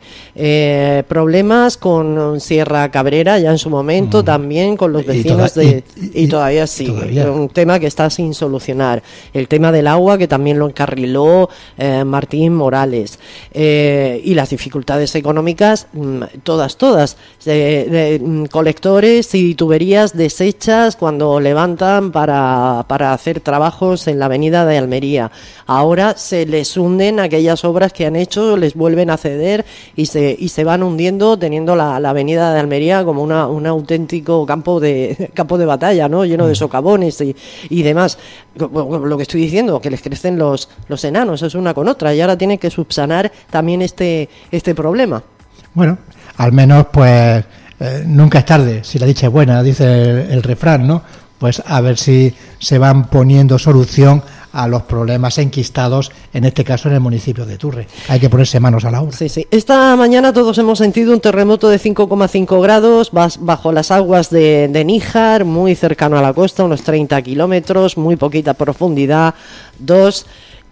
A: Eh, problemas con Sierra Cabrera ya en su momento, mm. también con los vecinos, y toda, de y, y, y todavía sigue, todavía. Un tema que está sin solucionar. El tema del agua, que también lo encarriló eh, Martín Morales, eh, y las dificultades económicas, todas, todas, eh, de, colectores y tuberías deshechas cuando levantan para, para hacer trabajos en la avenida de Almería. Ahora se les hunden aquellas obras que han hecho, les vuelven a ceder y se y se van hundiendo, teniendo la, la avenida de Almería como una un auténtico campo de campo de batalla, ¿no? Lleno de socavones y, y demás. Lo que estoy diciendo, que les crecen los los enanos, es una con otra, y ahora tienen que subsanar también este este problema.
J: Bueno, al menos pues eh, nunca es tarde, si la dicha es buena, dice el, el refrán, ¿no? Pues a ver si se van poniendo solución a los problemas enquistados, en este caso en el municipio de Turre. Hay que ponerse manos a la obra.
A: Sí, sí. Esta mañana todos hemos sentido un terremoto de cinco coma cinco grados bajo las aguas de, de Níjar, muy cercano a la costa, unos treinta kilómetros, muy poquita profundidad, dos...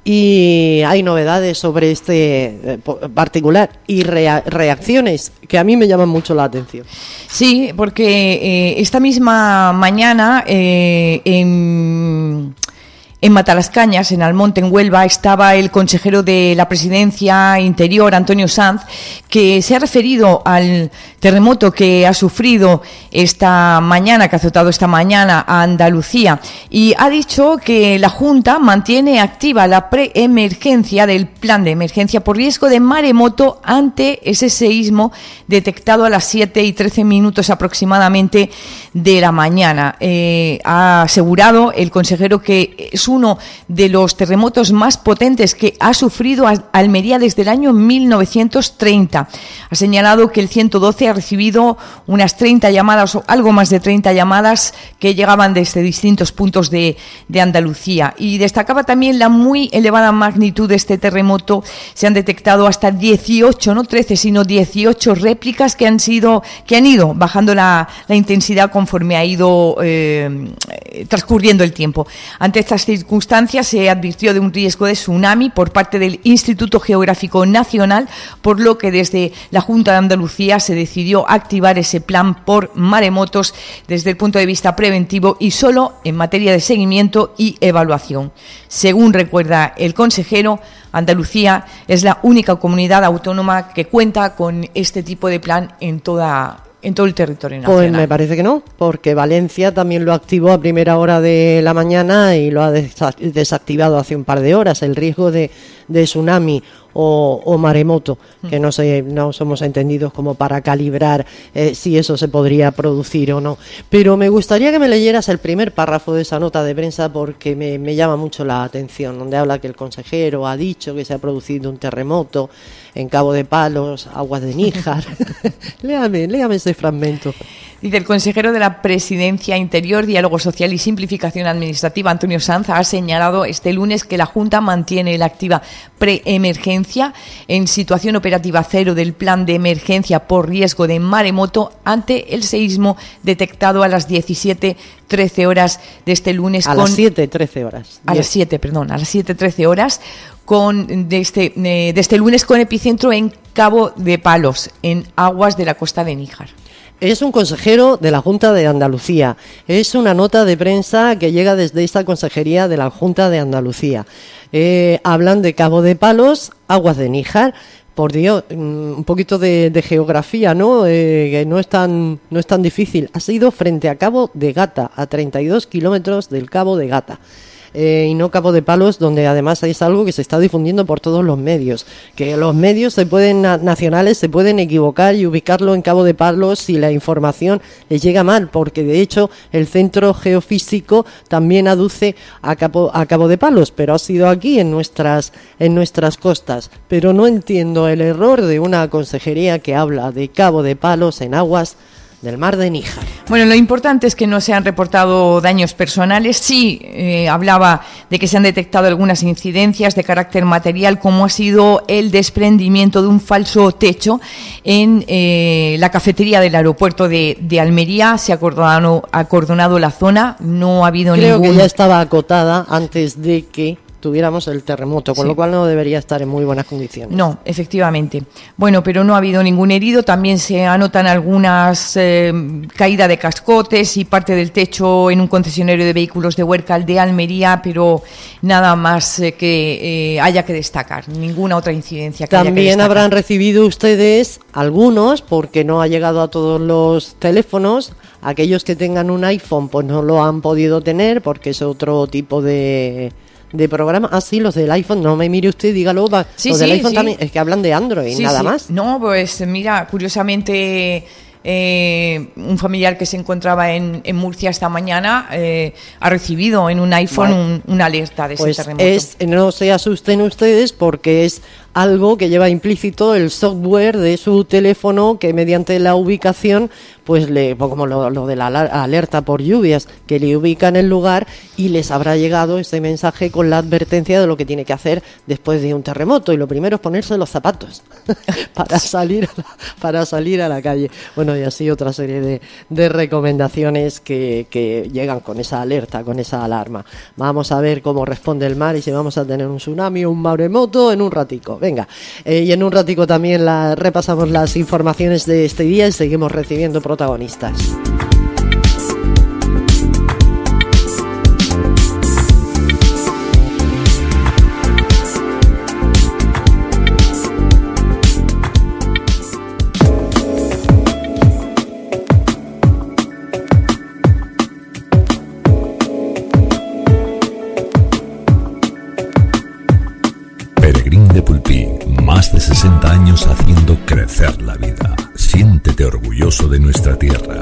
A: Y hay novedades sobre este eh, particular y rea- reacciones que a mí me llaman mucho la atención.
C: Sí, porque eh, esta misma mañana eh, en... En Matalascañas, en Almonte, en Huelva, estaba el consejero de la Presidencia Interior, Antonio Sanz, que se ha referido al terremoto que ha sufrido esta mañana, que ha azotado esta mañana a Andalucía, y ha dicho que la Junta mantiene activa la preemergencia del plan de emergencia por riesgo de maremoto ante ese seísmo detectado a las siete y trece minutos aproximadamente de la mañana. Eh, ha asegurado el consejero que es uno de los terremotos más potentes que ha sufrido Almería desde el año mil novecientos treinta. Ha señalado que el ciento doce ha recibido unas treinta llamadas o algo más de treinta llamadas que llegaban desde distintos puntos de, de Andalucía. Y destacaba también la muy elevada magnitud de este terremoto. Se han detectado hasta dieciocho, no trece, sino dieciocho réplicas que han sido, que han ido bajando la, la intensidad conforme ha ido eh, transcurriendo el tiempo. Ante estas circunstancias se advirtió de un riesgo de tsunami por parte del Instituto Geográfico Nacional, por lo que desde la Junta de Andalucía se decidió activar ese plan por maremotos desde el punto de vista preventivo y solo en materia de seguimiento y evaluación. Según recuerda el consejero, Andalucía es la única comunidad autónoma que cuenta con este tipo de plan en toda en todo el territorio nacional.
A: Pues me parece que no, porque Valencia también lo activó a primera hora de la mañana y lo ha desactivado hace un par de horas. El riesgo de, de tsunami o, o maremoto, que no sé, no somos entendidos como para calibrar eh, si eso se podría producir o no. Pero me gustaría que me leyeras el primer párrafo de esa nota de prensa, porque me, me llama mucho la atención, donde habla que el consejero ha dicho que se ha producido un terremoto en Cabo de Palos, aguas de Níjar. léame, léame ese fragmento.
C: Dice: el consejero de la Presidencia, Interior, Diálogo Social y Simplificación Administrativa, Antonio Sanz, ha señalado este lunes que la Junta mantiene la activa preemergencia en situación operativa cero del plan de emergencia por riesgo de maremoto ante el seísmo detectado a las diecisiete trece horas de este lunes.
A: A
C: con,
A: las siete trece horas.
C: A las siete, perdón, a las siete trece horas con de este, eh, de este lunes, con epicentro en Cabo de Palos, en aguas de la costa de Níjar.
A: Es un consejero de la Junta de Andalucía. Es una nota de prensa que llega desde esta consejería de la Junta de Andalucía. Eh, hablan de Cabo de Palos, aguas de Níjar. Por Dios, un poquito de, de geografía, ¿no? Eh, que no es tan, no es tan difícil. Ha sido frente a Cabo de Gata, a treinta y dos kilómetros del Cabo de Gata. Eh, y no Cabo de Palos, donde además es algo que se está difundiendo por todos los medios, que los medios se pueden nacionales se pueden equivocar y ubicarlo en Cabo de Palos si la información les llega mal, porque de hecho el Centro Geofísico también aduce a Cabo, a Cabo de Palos, pero ha sido aquí en nuestras en nuestras costas. Pero no entiendo el error de una consejería que habla de Cabo de Palos en aguas del mar de Níjar.
C: Bueno, lo importante es que no se han reportado daños personales. Sí, eh, hablaba de que se han detectado algunas incidencias de carácter material, como ha sido el desprendimiento de un falso techo en eh, la cafetería del aeropuerto de, de Almería. Se ha acordonado, acordonado la zona, no ha habido
A: Creo
C: ningún...
A: Creo que ya estaba acotada antes de que tuviéramos el terremoto, con
C: sí.
A: lo cual no debería estar en muy buenas condiciones.
C: No, efectivamente. Bueno, pero no ha habido ningún herido. También se anotan algunas eh, caídas de cascotes y parte del techo en un concesionario de vehículos de Huércal de Almería, pero nada más eh, que eh, haya que destacar. Ninguna otra incidencia que
A: También
C: haya que destacar.
A: Habrán recibido ustedes algunos, porque no ha llegado a todos los teléfonos. Aquellos que tengan un iPhone pues no lo han podido tener, porque es otro tipo de... de programa. Ah, sí, los del iPhone, no me mire usted, dígalo. Va.
C: Sí,
A: los del
C: sí,
A: iPhone
C: sí.
A: también, es que hablan de Android,
C: Sí,
A: nada
C: sí.
A: más.
C: No, pues mira, curiosamente eh, un familiar que se encontraba en, en Murcia esta mañana eh, ha recibido en un iPhone
A: Vale.
C: un, una alerta de
A: Pues
C: ese terremoto.
A: es, no se asusten ustedes, porque es algo que lleva implícito el software de su teléfono, que mediante la ubicación, pues le, como lo, lo de la alerta por lluvias, que le ubican el lugar y les habrá llegado ese mensaje con la advertencia de lo que tiene que hacer después de un terremoto. Y lo primero es ponerse los zapatos para salir a la, para salir a la calle. Bueno, y así otra serie de, de recomendaciones que, que llegan con esa alerta, con esa alarma. Vamos a ver cómo responde el mar y si vamos a tener un tsunami o un maremoto en un ratico. Venga, eh, y en un ratico también la, repasamos las informaciones de este día y seguimos recibiendo protagonistas.
B: Más de sesenta años haciendo crecer la vida. Siéntete orgulloso de nuestra tierra.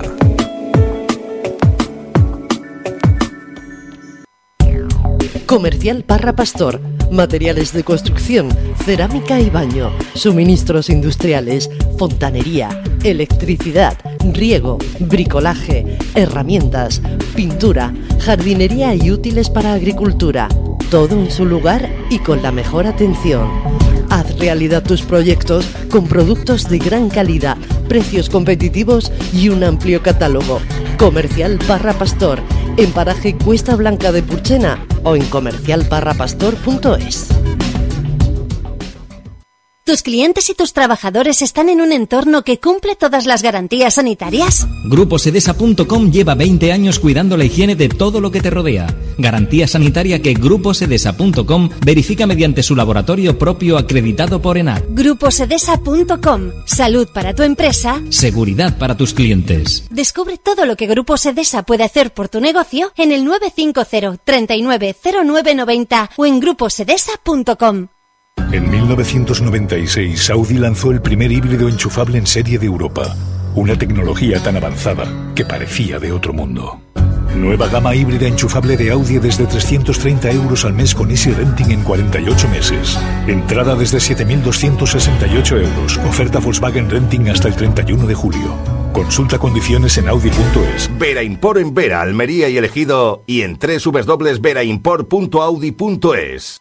A: Comercial Parra Pastor. Materiales de construcción, cerámica y baño, suministros industriales, fontanería, electricidad, riego, bricolaje, herramientas, pintura, jardinería y útiles para agricultura. Todo en su lugar y con la mejor atención. Haz realidad tus proyectos con productos de gran calidad, precios competitivos y un amplio catálogo. Comercial Parra Pastor, en paraje Cuesta Blanca de Purchena o en comercial parra pastor punto es.
M: ¿Tus clientes y tus trabajadores están en un entorno que cumple todas las garantías sanitarias?
N: Grupo Sedesa punto com lleva veinte años cuidando la higiene de todo lo que te rodea. Garantía sanitaria que Grupo Sedesa punto com verifica mediante su laboratorio propio acreditado por ENAC.
M: Grupo Sedesa punto com. Salud para tu empresa.
N: Seguridad para tus clientes.
M: Descubre todo lo que Grupo Sedesa puede hacer por tu negocio en el nueve cinco cero, treinta y nueve, cero nueve noventa o en grupo sedesa punto com.
O: En mil novecientos noventa y seis, Audi lanzó el primer híbrido enchufable en serie de Europa. Una tecnología tan avanzada que parecía de otro mundo. Nueva gama híbrida enchufable de Audi desde trescientos treinta euros al mes con Easy Renting en cuarenta y ocho meses. Entrada desde siete mil doscientos sesenta y ocho euros. Oferta Volkswagen Renting hasta el treinta y uno de julio. Consulta condiciones en audi punto es.
G: Vera Import en Vera, Almería y El Ejido y en doble u doble u doble u punto vera import punto audi punto es.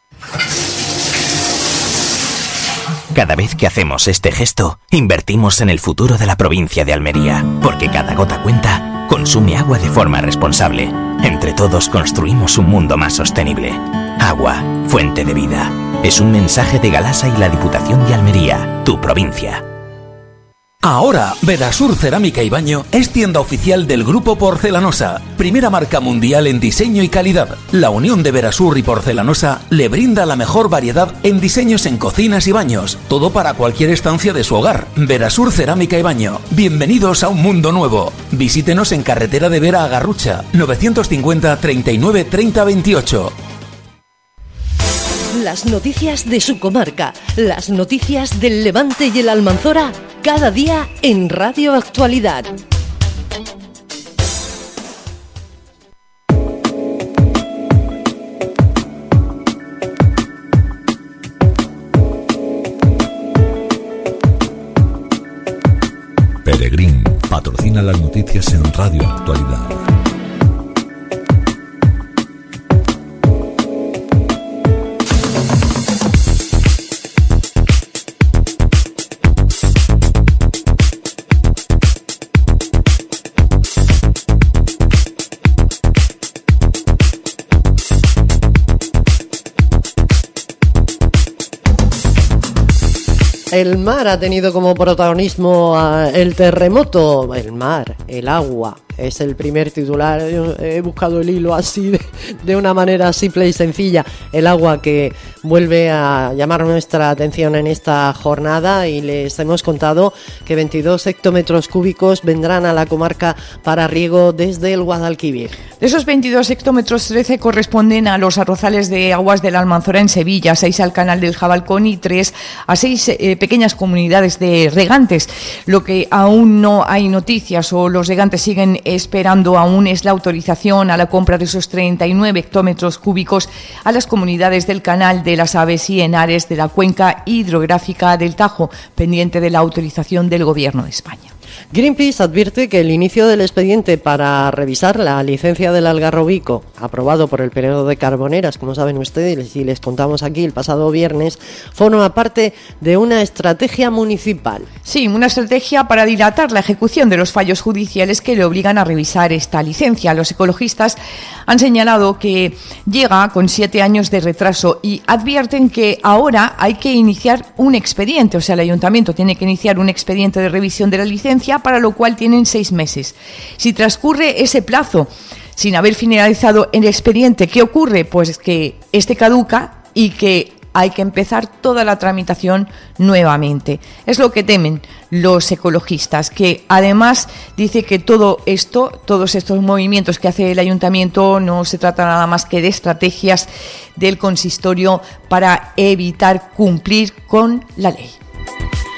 P: Cada vez que hacemos este gesto, invertimos en el futuro de la provincia de Almería, porque cada gota cuenta, consume agua de forma responsable. Entre todos construimos un mundo más sostenible. Agua, fuente de vida. Es un mensaje de Galasa y la Diputación de Almería, tu provincia.
Q: Ahora, Verasur Cerámica y Baño es tienda oficial del Grupo Porcelanosa, primera marca mundial en diseño y calidad. La unión de Verasur y Porcelanosa le brinda la mejor variedad en diseños en cocinas y baños, todo para cualquier estancia de su hogar. Verasur Cerámica y Baño, bienvenidos a un mundo nuevo. Visítenos en carretera de Vera a Garrucha, novecientos cincuenta, treinta y nueve, treinta, veintiocho.
A: Las noticias de su comarca, las noticias del Levante y el Almanzora, cada día en Radio Actualidad.
B: Peregrín patrocina las noticias en Radio Actualidad.
A: El mar ha tenido como protagonismo uh, el terremoto, el mar, el agua. Es el primer titular. Yo he buscado el hilo así de, de una manera simple y sencilla. El agua que vuelve a llamar nuestra atención en esta jornada, y les hemos contado que veintidós hectómetros cúbicos vendrán a la comarca para riego desde el Guadalquivir.
C: De esos veintidós hectómetros, trece corresponden a los arrozales de aguas del Almanzora en Sevilla, seis al canal del Jabalcón y tres a seis eh, pequeñas comunidades de regantes. Lo que aún no hay noticias o los regantes siguen esperando aún es la autorización a la compra de esos treinta y nueve hectómetros cúbicos a las comunidades del Canal de las Aves y Henares de la cuenca hidrográfica del Tajo, pendiente de la autorización del Gobierno de España.
A: Greenpeace advierte que el inicio del expediente para revisar la licencia del Algarrobico, aprobado por el periodo de Carboneras, como saben ustedes y les contamos aquí el pasado viernes, forma parte de una estrategia municipal.
C: Sí, una estrategia para dilatar la ejecución de los fallos judiciales que le obligan a revisar esta licencia. Los ecologistas han señalado que llega con siete años de retraso y advierten que ahora hay que iniciar un expediente, o sea, el ayuntamiento tiene que iniciar un expediente de revisión de la licencia, para lo cual tienen seis meses. Si transcurre ese plazo sin haber finalizado el expediente, ¿qué ocurre? Pues que este caduca y que hay que empezar toda la tramitación nuevamente. Es lo que temen los ecologistas, que además dice que todo esto, todos estos movimientos que hace el ayuntamiento no se trata nada más que de estrategias del consistorio para evitar cumplir con la ley.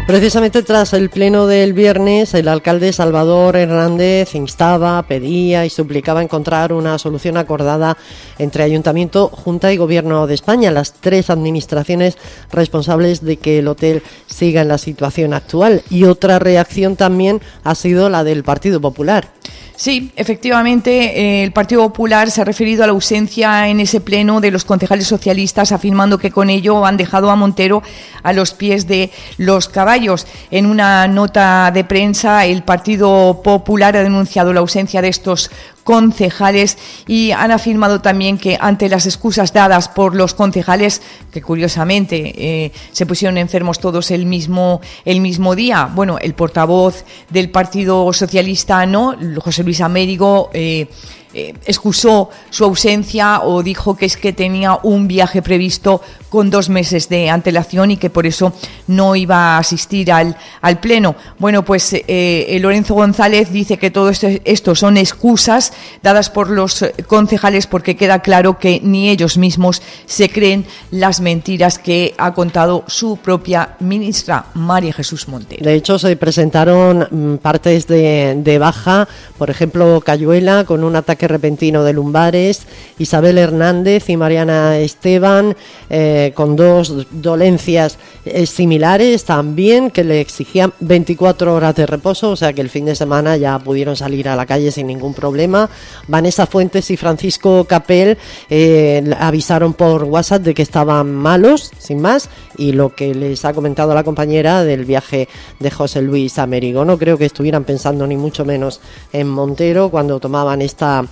A: Precisamente tras el pleno del viernes, el alcalde Salvador Hernández instaba, pedía y suplicaba encontrar una solución acordada entre Ayuntamiento, Junta y Gobierno de España, las tres administraciones responsables de que el hotel siga en la situación actual. Y otra reacción también ha sido la del Partido Popular.
C: Sí, efectivamente, eh, el Partido Popular se ha referido a la ausencia en ese pleno de los concejales socialistas, afirmando que con ello han dejado a Montero a los pies de los caballos. En una nota de prensa, el Partido Popular ha denunciado la ausencia de estos concejales y han afirmado también que ante las excusas dadas por los concejales, que curiosamente eh, se pusieron enfermos todos el mismo el mismo día, bueno, el portavoz del Partido Socialista no, José Luis Amérigo, eh, eh, excusó su ausencia o dijo que es que tenía un viaje previsto con dos meses de antelación y que por eso no iba a asistir al, al pleno. Bueno, pues eh, Lorenzo González dice que todo esto, esto son excusas dadas por los concejales porque queda claro que ni ellos mismos se creen las mentiras que ha contado su propia ministra, María Jesús Montero.
A: De hecho, se presentaron mm, partes de, de baja, por ejemplo, Cayuela con un ataque repentino de lumbares, Isabel Hernández y Mariana Esteban eh, con dos dolencias eh, similares también, que le exigían veinticuatro horas de reposo, o sea que el fin de semana ya pudieron salir a la calle sin ningún problema. Vanessa Fuentes y Francisco Capel eh, avisaron por WhatsApp de que estaban malos, sin más, y lo que les ha comentado la compañera del viaje de José Luis Amérigo. No creo que estuvieran pensando ni mucho menos en Montero cuando tomaban esta,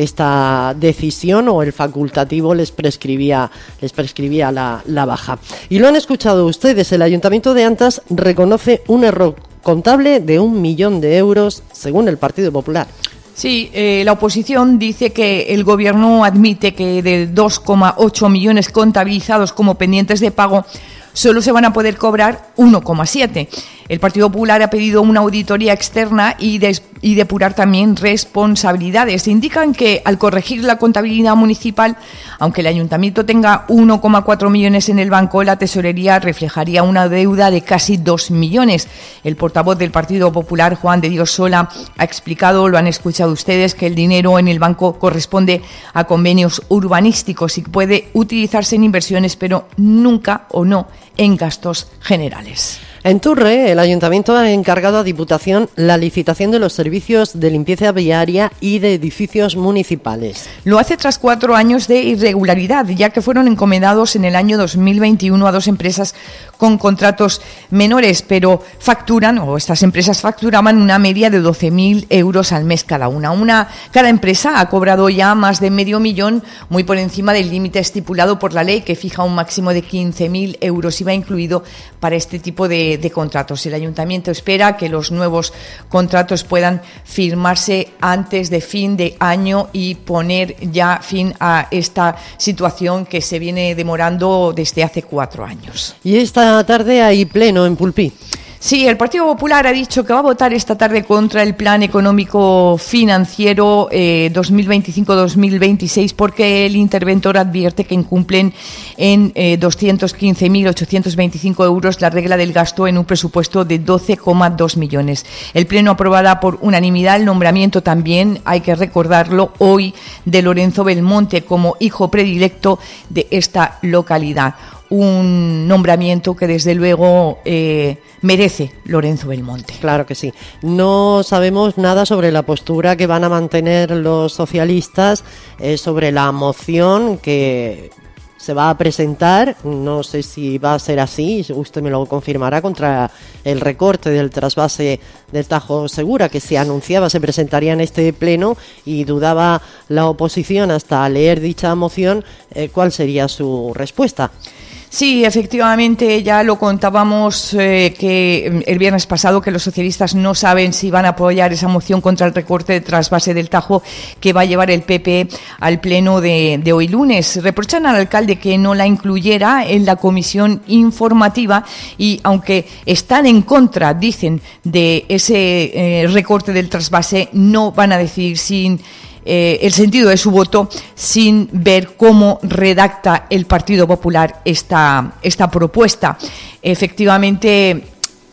A: esta decisión, o el facultativo les prescribía, les prescribía la, la baja. Y lo han escuchado ustedes, el Ayuntamiento de Antas reconoce un error contable de un millón de euros según el Partido Popular.
C: Sí, eh, la oposición dice que el Gobierno admite que de dos coma ocho millones contabilizados como pendientes de pago, solo se van a poder cobrar uno coma siete. El Partido Popular ha pedido una auditoría externa y, des, y depurar también responsabilidades. Indican que al corregir la contabilidad municipal, aunque el ayuntamiento tenga uno coma cuatro millones en el banco, la tesorería reflejaría una deuda de casi dos millones. El portavoz del Partido Popular, Juan de Dios Sola, ha explicado, lo han escuchado ustedes, que el dinero en el banco corresponde a convenios urbanísticos y puede utilizarse en inversiones, pero nunca o no en gastos generales.
A: En Turre, el Ayuntamiento ha encargado a Diputación la licitación de los servicios de limpieza viaria y de edificios municipales.
C: Lo hace tras cuatro años de irregularidad, ya que fueron encomendados en el año dos mil veintiuno a dos empresas con contratos menores, pero facturan, o estas empresas facturaban una media de doce mil euros al mes cada una. una. Cada empresa ha cobrado ya más de medio millón, muy por encima del límite estipulado por la ley, que fija un máximo de quince mil euros, y va incluido para este tipo de de contratos. El Ayuntamiento espera que los nuevos contratos puedan firmarse antes de fin de año y poner ya fin a esta situación que se viene demorando desde hace cuatro años.
A: Y esta tarde hay pleno en Pulpí.
C: Sí, el Partido Popular ha dicho que va a votar esta tarde contra el Plan Económico Financiero eh, dos mil veinticinco dos mil veintiséis porque el interventor advierte que incumplen en eh, doscientos quince mil ochocientos veinticinco euros la regla del gasto en un presupuesto de doce coma dos millones. El Pleno aprobará por unanimidad el nombramiento también, hay que recordarlo, hoy de Lorenzo Belmonte como hijo predilecto de esta localidad. Un nombramiento que desde luego eh, merece Lorenzo Belmonte.
A: Claro que sí. No sabemos nada sobre la postura que van a mantener los socialistas eh, sobre la moción que se va a presentar. No sé si va a ser así, usted me lo confirmará, contra el recorte del trasvase del Tajo Segura, que se anunciaba se presentaría en este pleno, y dudaba la oposición hasta leer dicha moción eh, cuál sería su respuesta.
C: Sí, efectivamente, ya lo contábamos eh, que el viernes pasado, que los socialistas no saben si van a apoyar esa moción contra el recorte de trasvase del Tajo que va a llevar el P P al pleno de, de hoy lunes. Reprochan al alcalde que no la incluyera en la comisión informativa y, aunque están en contra, dicen, de ese eh, recorte del trasvase, no van a decidir sin Eh, el sentido de su voto sin ver cómo redacta el Partido Popular esta, esta propuesta. Efectivamente,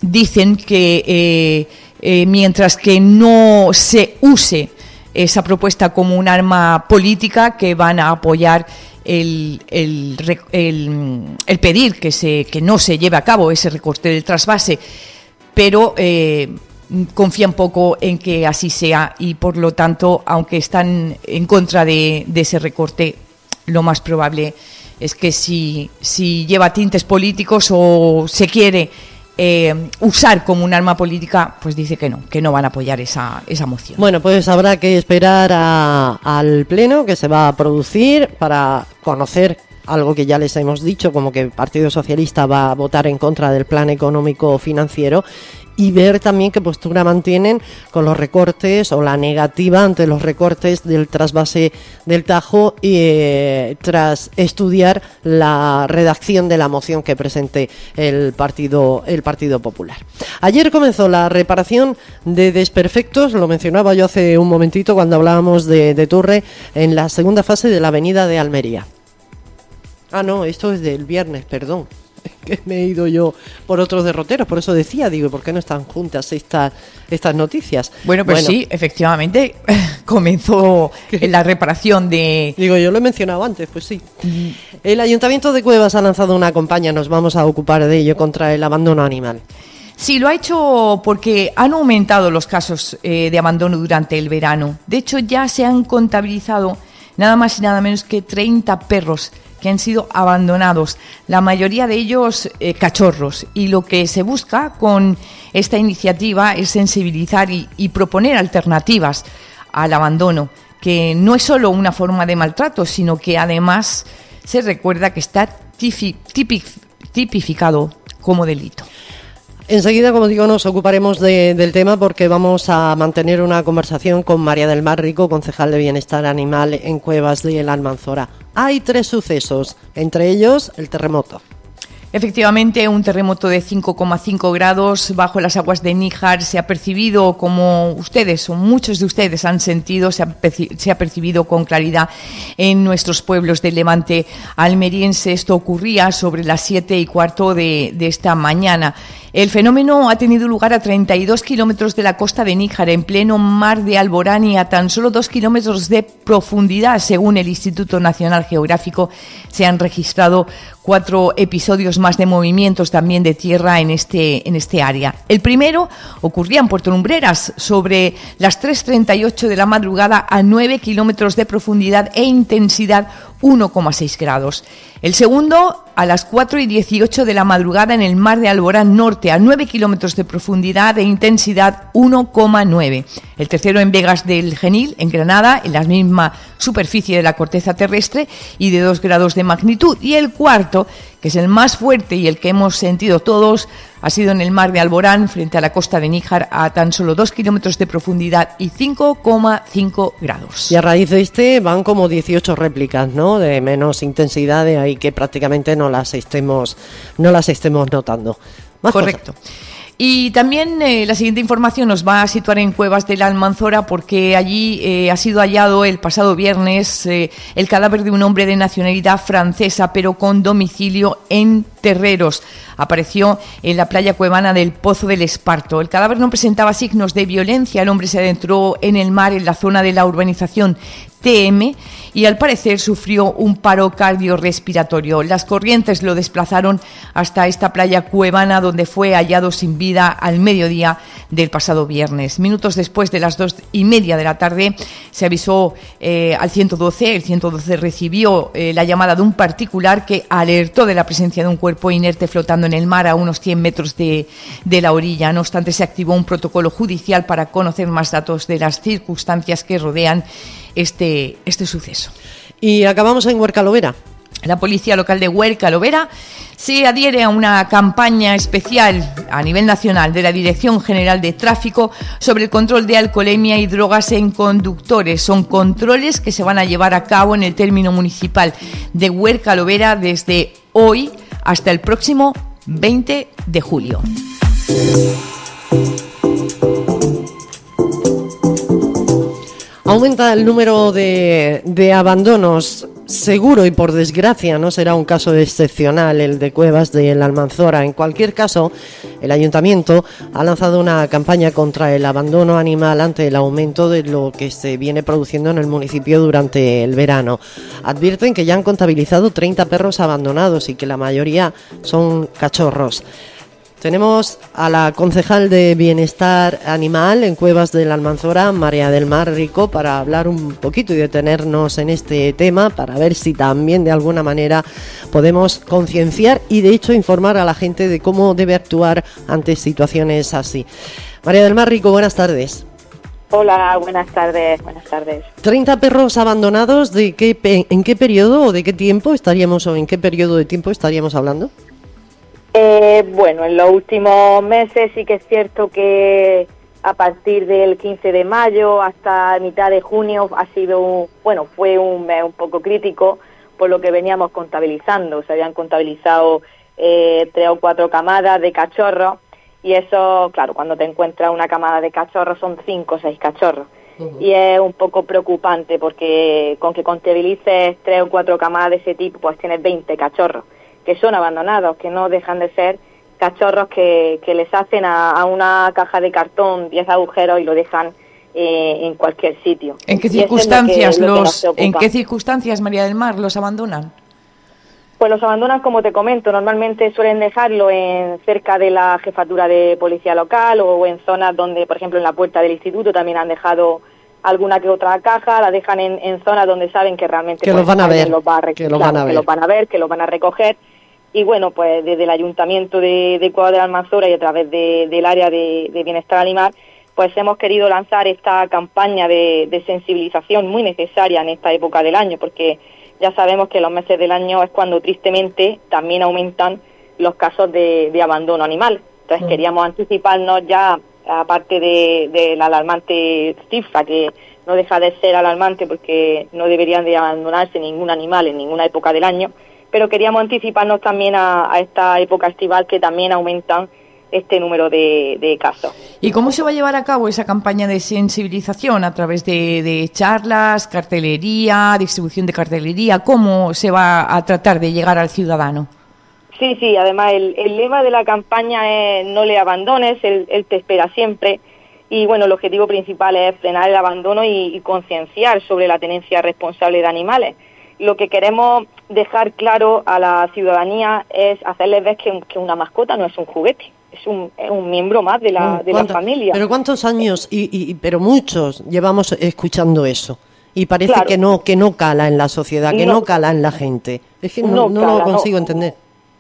C: dicen que eh, eh, mientras que no se use esa propuesta como un arma política, que van a apoyar el, el, el, el pedir que, se, que no se lleve a cabo ese recorte del trasvase, pero eh, confían poco en que así sea y, por lo tanto, aunque están en contra de, de ese recorte, lo más probable es que si, si lleva tintes políticos o se quiere eh, usar como un arma política, pues dice que no, que no van a apoyar esa, esa moción.
A: Bueno, pues habrá que esperar a, al pleno que se va a producir para conocer algo que ya les hemos dicho, como que el Partido Socialista va a votar en contra del plan económico financiero, y ver también qué postura mantienen con los recortes o la negativa ante los recortes del trasvase del Tajo, y eh, tras estudiar la redacción de la moción que presente el Partido el Partido Popular. Ayer comenzó la reparación de desperfectos, lo mencionaba yo hace un momentito cuando hablábamos de, de Torre, en la segunda fase de la avenida de Almería. Ah, no, esto es del viernes, perdón. Que me he ido yo por otros derroteros, por eso decía, digo, ¿por qué no están juntas estas estas noticias?
C: Bueno, pues bueno. Sí, efectivamente, comenzó la reparación de...
A: Digo, yo lo he mencionado antes, pues sí. Mm. El Ayuntamiento de Cuevas ha lanzado una campaña, nos vamos a ocupar de ello, contra el abandono animal.
C: Sí, lo ha hecho porque han aumentado los casos eh, de abandono durante el verano. De hecho, ya se han contabilizado nada más y nada menos que treinta perros que han sido abandonados, la mayoría de ellos eh, cachorros, y lo que se busca con esta iniciativa es sensibilizar y, y proponer alternativas al abandono, que no es solo una forma de maltrato, sino que además se recuerda que está tipi, tipi, tipificado como delito.
A: Enseguida, como digo, nos ocuparemos de, del tema, porque vamos a mantener una conversación con María del Mar Rico, concejal de Bienestar Animal en Cuevas de la Almanzora. Hay tres sucesos, entre ellos el terremoto.
C: Efectivamente, un terremoto de cinco coma cinco grados bajo las aguas de Níjar se ha percibido, como ustedes o muchos de ustedes han sentido, se ha, perci- se ha percibido con claridad en nuestros pueblos del Levante almeriense. Esto ocurría sobre las siete y cuarto de, de esta mañana. El fenómeno ha tenido lugar a treinta y dos kilómetros de la costa de Níjar, en pleno mar de Alborán, y a tan solo dos kilómetros de profundidad. Según el Instituto Nacional Geográfico, se han registrado cuatro episodios más de movimientos también de tierra en este, en este área. El primero ocurría en Puerto Lumbreras, sobre las tres treinta y ocho de la madrugada, a nueve kilómetros de profundidad e intensidad uno coma seis grados. El segundo, a las cuatro y dieciocho de la madrugada, en el mar de Alborán Norte, a nueve kilómetros de profundidad e intensidad uno coma nueve. El tercero, en Vegas del Genil, en Granada, en la misma superficie de la corteza terrestre y de dos grados de magnitud. Y el cuarto, que es el más fuerte y el que hemos sentido todos, ha sido en el mar de Alborán, frente a la costa de Níjar, a tan solo dos kilómetros de profundidad y cinco coma cinco grados.
A: Y a raíz de este van como dieciocho réplicas, ¿no?, de menos intensidad, de ahí que prácticamente no las estemos, no las estemos notando. Más
C: Correcto.
A: Cosas.
C: Y también eh, la siguiente información nos va a situar en Cuevas de la Almanzora, porque allí eh, ha sido hallado el pasado viernes eh, el cadáver de un hombre de nacionalidad francesa, pero con domicilio en Terreros. Apareció en la playa cuevana del Pozo del Esparto. El cadáver no presentaba signos de violencia. El hombre se adentró en el mar en la zona de la urbanización T M y al parecer sufrió un paro cardiorrespiratorio. Las corrientes lo desplazaron hasta esta playa cuevana, donde fue hallado sin vida al mediodía del pasado viernes. Minutos después de las dos y media de la tarde se avisó eh, al ciento doce. El ciento doce recibió eh, la llamada de un particular que alertó de la presencia de un cuerpo inerte flotando en el mar a unos cien metros de, de la orilla. No obstante, se activó un protocolo judicial para conocer más datos de las circunstancias que rodean este, este suceso.
A: Y acabamos en Huerca-Lovera.
C: La policía local de Huerca-Lovera se adhiere a una campaña especial a nivel nacional de la Dirección General de Tráfico sobre el control de alcoholemia y drogas en conductores. Son controles que se van a llevar a cabo en el término municipal de Huerca-Lovera desde hoy hasta el próximo veinte de julio.
A: Aumenta el número de, de abandonos. seguro y por desgracia no será un caso excepcional el de Cuevas de la Almanzora. En cualquier caso, el Ayuntamiento ha lanzado una campaña contra el abandono animal ante el aumento de lo que se viene produciendo en el municipio durante el verano. Advierten que ya han contabilizado treinta perros abandonados y que la mayoría son cachorros. Tenemos a la concejal de Bienestar Animal en Cuevas de la Almanzora, María del Mar Rico, para hablar un poquito y detenernos en este tema, para ver si también de alguna manera podemos concienciar y de hecho informar a la gente de cómo debe actuar ante situaciones así. María del Mar Rico, buenas tardes.
R: Hola, buenas tardes, buenas tardes.
A: treinta perros abandonados, ¿de qué, en qué periodo o de qué tiempo estaríamos o en qué periodo de tiempo estaríamos hablando?
R: Eh, bueno, en los últimos meses sí que es cierto que a partir del quince de mayo hasta mitad de junio ha sido, bueno, fue un mes un poco crítico por lo que veníamos contabilizando. Se habían contabilizado eh, tres o cuatro camadas de cachorros y eso, claro, cuando te encuentras una camada de cachorros son cinco o seis cachorros. Uh-huh. Y es un poco preocupante porque con que contabilices tres o cuatro camadas de ese tipo, pues tienes veinte cachorros que son abandonados, que no dejan de ser cachorros que, que les hacen a, a una caja de cartón diez agujeros y lo dejan eh, en cualquier sitio.
C: ¿En qué circunstancias es lo que, lo los en qué circunstancias, María del Mar, los abandonan?
R: Pues los abandonan, como te comento, normalmente suelen dejarlo en cerca de la jefatura de policía local o en zonas donde, por ejemplo, en la puerta del instituto también han dejado alguna que otra caja, la dejan en, en zonas donde saben que realmente
A: que los van a ver,
R: los va a rec-
A: que los
R: claro,
A: van a ver,
R: que los van a ver, que los van a recoger. Y bueno, pues desde el Ayuntamiento de, de Cuevas de la Almanzora y a través de, del área de, de bienestar animal, pues hemos querido lanzar esta campaña de, de sensibilización muy necesaria en esta época del año, porque ya sabemos que los meses del año es cuando tristemente también aumentan los casos de, de abandono animal. Entonces mm. queríamos anticiparnos ya, aparte de, de la alarmante cifra, que no deja de ser alarmante porque no deberían de abandonarse ningún animal en ninguna época del año, pero queríamos anticiparnos también a, a esta época estival que también aumentan este número de, de casos.
C: ¿Y cómo se va a llevar a cabo esa campaña de sensibilización? ¿A través de, de charlas, cartelería, distribución de cartelería? ¿Cómo se va a tratar de llegar al ciudadano?
R: Sí, sí, además el, el lema de la campaña es no le abandones, él, él te espera siempre. Y bueno, el objetivo principal es frenar el abandono y, y concienciar sobre la tenencia responsable de animales. Lo que queremos dejar claro a la ciudadanía es hacerles ver que, que una mascota no es un juguete, es un, es un miembro más de la, de la familia.
A: Pero ¿cuántos años, y, y pero muchos, llevamos escuchando eso? Y parece claro. que no que no cala en la sociedad, que no, no cala en la gente. Es que no, no, no cala, lo consigo no. entender.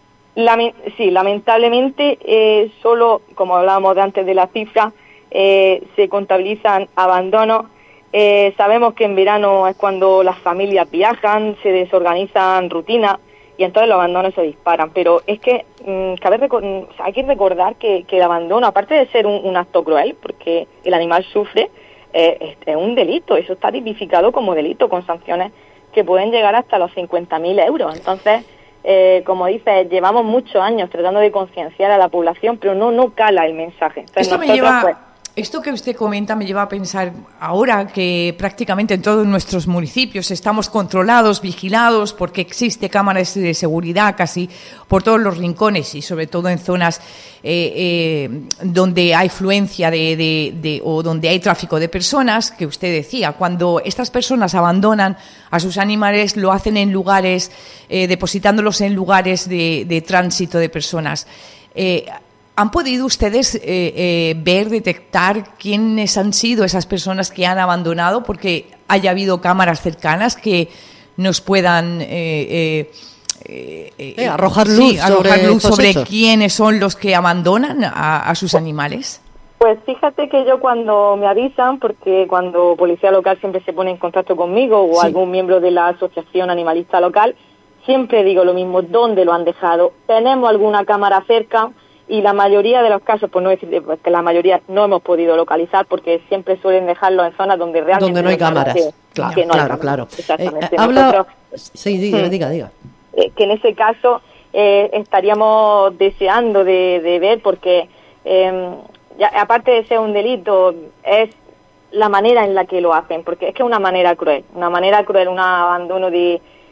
R: Lame- sí, lamentablemente, eh, solo, como hablábamos de antes de la cifra, eh, se contabilizan abandonos. Eh, sabemos que en verano es cuando las familias viajan, se desorganizan rutinas y entonces los abandonos se disparan. Pero es que mmm, cabe recor- hay que recordar que, que el abandono, aparte de ser un, un acto cruel, porque el animal sufre, eh, es, es un delito. Eso está tipificado como delito con sanciones que pueden llegar hasta los cincuenta mil euros. Entonces, eh, como dices, llevamos muchos años tratando de concienciar a la población, pero no no cala el mensaje. Entonces,
C: Esto me lleva... Pues, Esto que usted comenta me lleva a pensar ahora que prácticamente en todos nuestros municipios estamos controlados, vigilados, porque existe cámaras de seguridad casi por todos los rincones y sobre todo en zonas eh, eh, donde hay fluencia de, de, de, o donde hay tráfico de personas, que usted decía, cuando estas personas abandonan a sus animales lo hacen en lugares, eh, depositándolos en lugares de, de tránsito de personas. Eh, ¿Han podido ustedes eh, eh, ver, detectar quiénes han sido esas personas que han abandonado? Porque haya habido cámaras cercanas que nos puedan eh, eh, eh,
A: eh, arrojar luz
C: sí, arrojar
A: sobre,
C: luz sobre
A: hechos.
C: quiénes son los que abandonan a, a sus animales.
R: Pues fíjate que yo cuando me avisan, porque cuando policía local siempre se pone en contacto conmigo o sí. algún miembro de la asociación animalista local, siempre digo lo mismo, ¿dónde lo han dejado? ¿Tenemos alguna cámara cerca? Y la mayoría de los casos, pues no decir pues que la mayoría no hemos podido localizar porque siempre suelen dejarlo en zonas donde realmente
A: donde no hay cámaras.
R: Que,
A: claro,
R: que no
A: claro,
R: hay cámaras.
A: claro.
R: Exactamente.
A: Eh, habla...
R: Nosotros,
A: sí, diga, diga, diga.
R: Eh, que en ese caso eh, estaríamos deseando de, de ver porque eh, ya, aparte de ser un delito es la manera en la que lo hacen, porque es que es una manera cruel, una manera cruel, un abandono de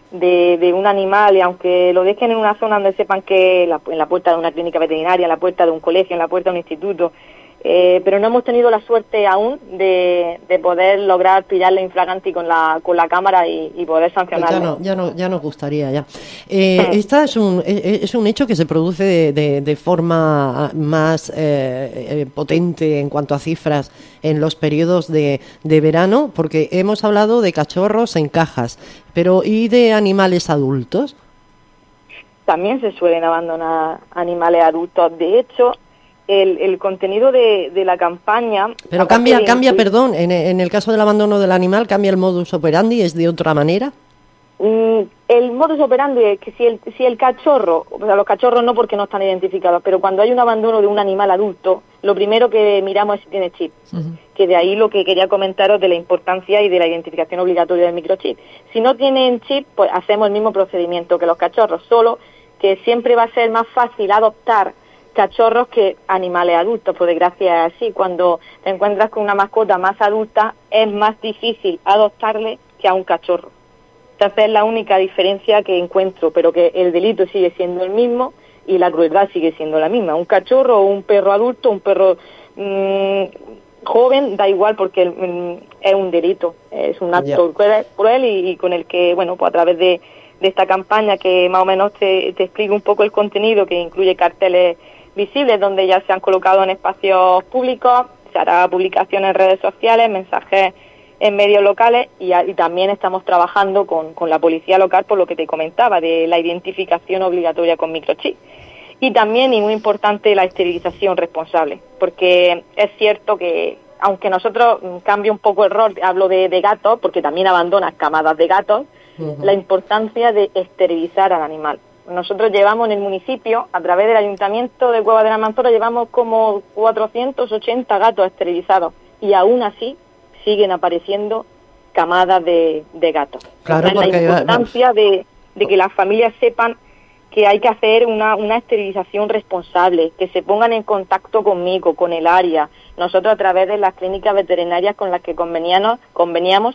R: de, de un animal, y aunque lo dejen en una zona donde sepan que la, en la puerta de una clínica veterinaria, en la puerta de un colegio, en la puerta de un instituto, eh, pero no hemos tenido la suerte aún de, de poder lograr pillarle infraganti con la con la cámara y, y poder sancionarlo.
A: Ya no, ya no, ya nos gustaría ya. Eh, esta es un es un hecho que se produce de, de, de forma más eh, eh, potente en cuanto a cifras en los periodos de, de verano, porque hemos hablado de cachorros en cajas, pero ¿y de animales adultos?
R: También se suelen abandonar animales adultos. De hecho, el, el contenido de, de la campaña...
A: Pero cambia, cambia, perdón, en, en el caso del abandono del animal, ¿cambia el modus operandi? ¿Es de otra manera?
R: Mm, el modus operandi es que si el, si el cachorro, o sea, los cachorros no porque no están identificados, pero cuando hay un abandono de un animal adulto, lo primero que miramos es si tiene chip. Uh-huh. Que de ahí lo que quería comentaros de la importancia y de la identificación obligatoria del microchip. Si no tienen chip, pues hacemos el mismo procedimiento que los cachorros, solo que siempre va a ser más fácil adoptar cachorros que animales adultos, por desgracia es así. Cuando te encuentras con una mascota más adulta, es más difícil adoptarle que a un cachorro. Entonces es la única diferencia que encuentro, pero que el delito sigue siendo el mismo y la crueldad sigue siendo la misma. Un cachorro o un perro adulto, un perro mmm, joven, da igual porque mmm, es un delito, es un acto yeah. cruel, cruel y, y con el que, bueno, pues a través de, de esta campaña que más o menos te, te explico un poco el contenido, que incluye carteles visibles donde ya se han colocado en espacios públicos, se hará publicación en redes sociales, mensajes en medios locales y, y también estamos trabajando con, con la policía local por lo que te comentaba de la identificación obligatoria con microchip. Y también, y muy importante, la esterilización responsable, porque es cierto que aunque nosotros cambie un poco el rol, hablo de, de gatos, porque también abandonas camadas de gatos, uh-huh. la importancia de esterilizar al animal. Nosotros llevamos en el municipio, a través del Ayuntamiento de Cuevas de la Manzora, llevamos como cuatrocientos ochenta gatos esterilizados y aún así siguen apareciendo camadas de, de gatos.
A: Claro,
R: o sea,
A: porque
R: la importancia de, de que las familias sepan que hay que hacer una, una esterilización responsable, que se pongan en contacto conmigo, con el área. Nosotros a través de las clínicas veterinarias con las que conveníamos, conveníamos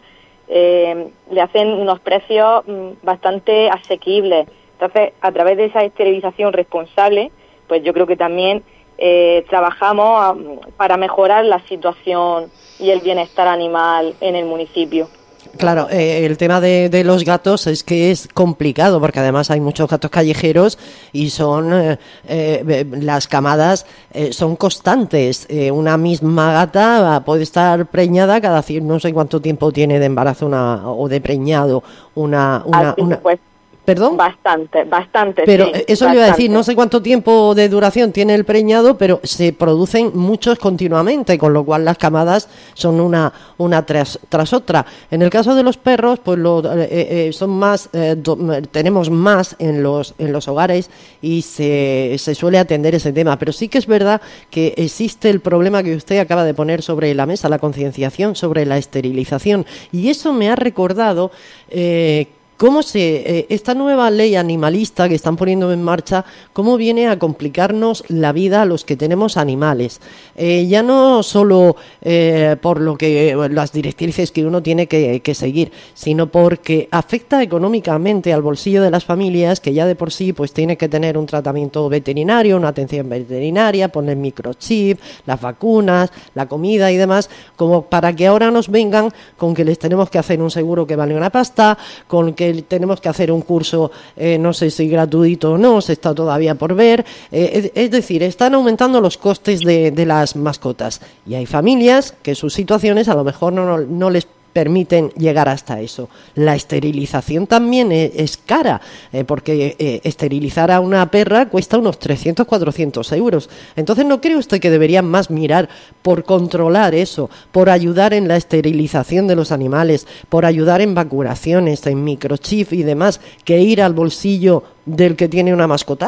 R: eh, le hacen unos precios mm, bastante asequibles. Entonces, a través de esa esterilización responsable, pues yo creo que también eh, trabajamos um, para mejorar la situación y el bienestar animal en el municipio.
A: Claro, eh, el tema de, de los gatos es que es complicado porque además hay muchos gatos callejeros y son eh, eh, las camadas eh, son constantes. Eh, una misma gata puede estar preñada cada no sé cuánto tiempo tiene de embarazo una, o de preñado una una,
R: Así
A: una...
R: Pues.
A: ¿Perdón?
R: Bastante, bastante.
A: Pero
R: sí,
A: eso
R: bastante.
A: le iba a decir, no sé cuánto tiempo de duración tiene el preñado, pero se producen muchos continuamente, con lo cual las camadas son una una tras, tras otra. En el caso de los perros, pues lo, eh, eh, son más, eh, do, tenemos más en los en los hogares y se, se suele atender ese tema. Pero sí que es verdad que existe el problema que usted acaba de poner sobre la mesa, la concienciación sobre la esterilización. Y eso me ha recordado eh, ¿Cómo se eh, esta nueva ley animalista que están poniendo en marcha, cómo viene a complicarnos la vida a los que tenemos animales? Eh, ya no solo eh, por lo que las directrices que uno tiene que, que seguir, sino porque afecta económicamente al bolsillo de las familias, que ya de por sí pues tiene que tener un tratamiento veterinario, una atención veterinaria, poner microchip, las vacunas, la comida y demás, como para que ahora nos vengan con que les tenemos que hacer un seguro que vale una pasta, con que tenemos que hacer un curso, eh, no sé si gratuito o no, se está todavía por ver, eh, es, es decir, están aumentando los costes de, de las mascotas y hay familias que sus situaciones a lo mejor no, no, no les permiten llegar hasta eso. La esterilización también es, es cara, eh, porque eh, esterilizar a una perra cuesta unos trescientos, cuatrocientos euros. Entonces, ¿no cree usted que deberían más mirar por controlar eso, por ayudar en la esterilización de los animales, por ayudar en vacunaciones, en microchip y demás, que ir al bolsillo del que tiene una mascota?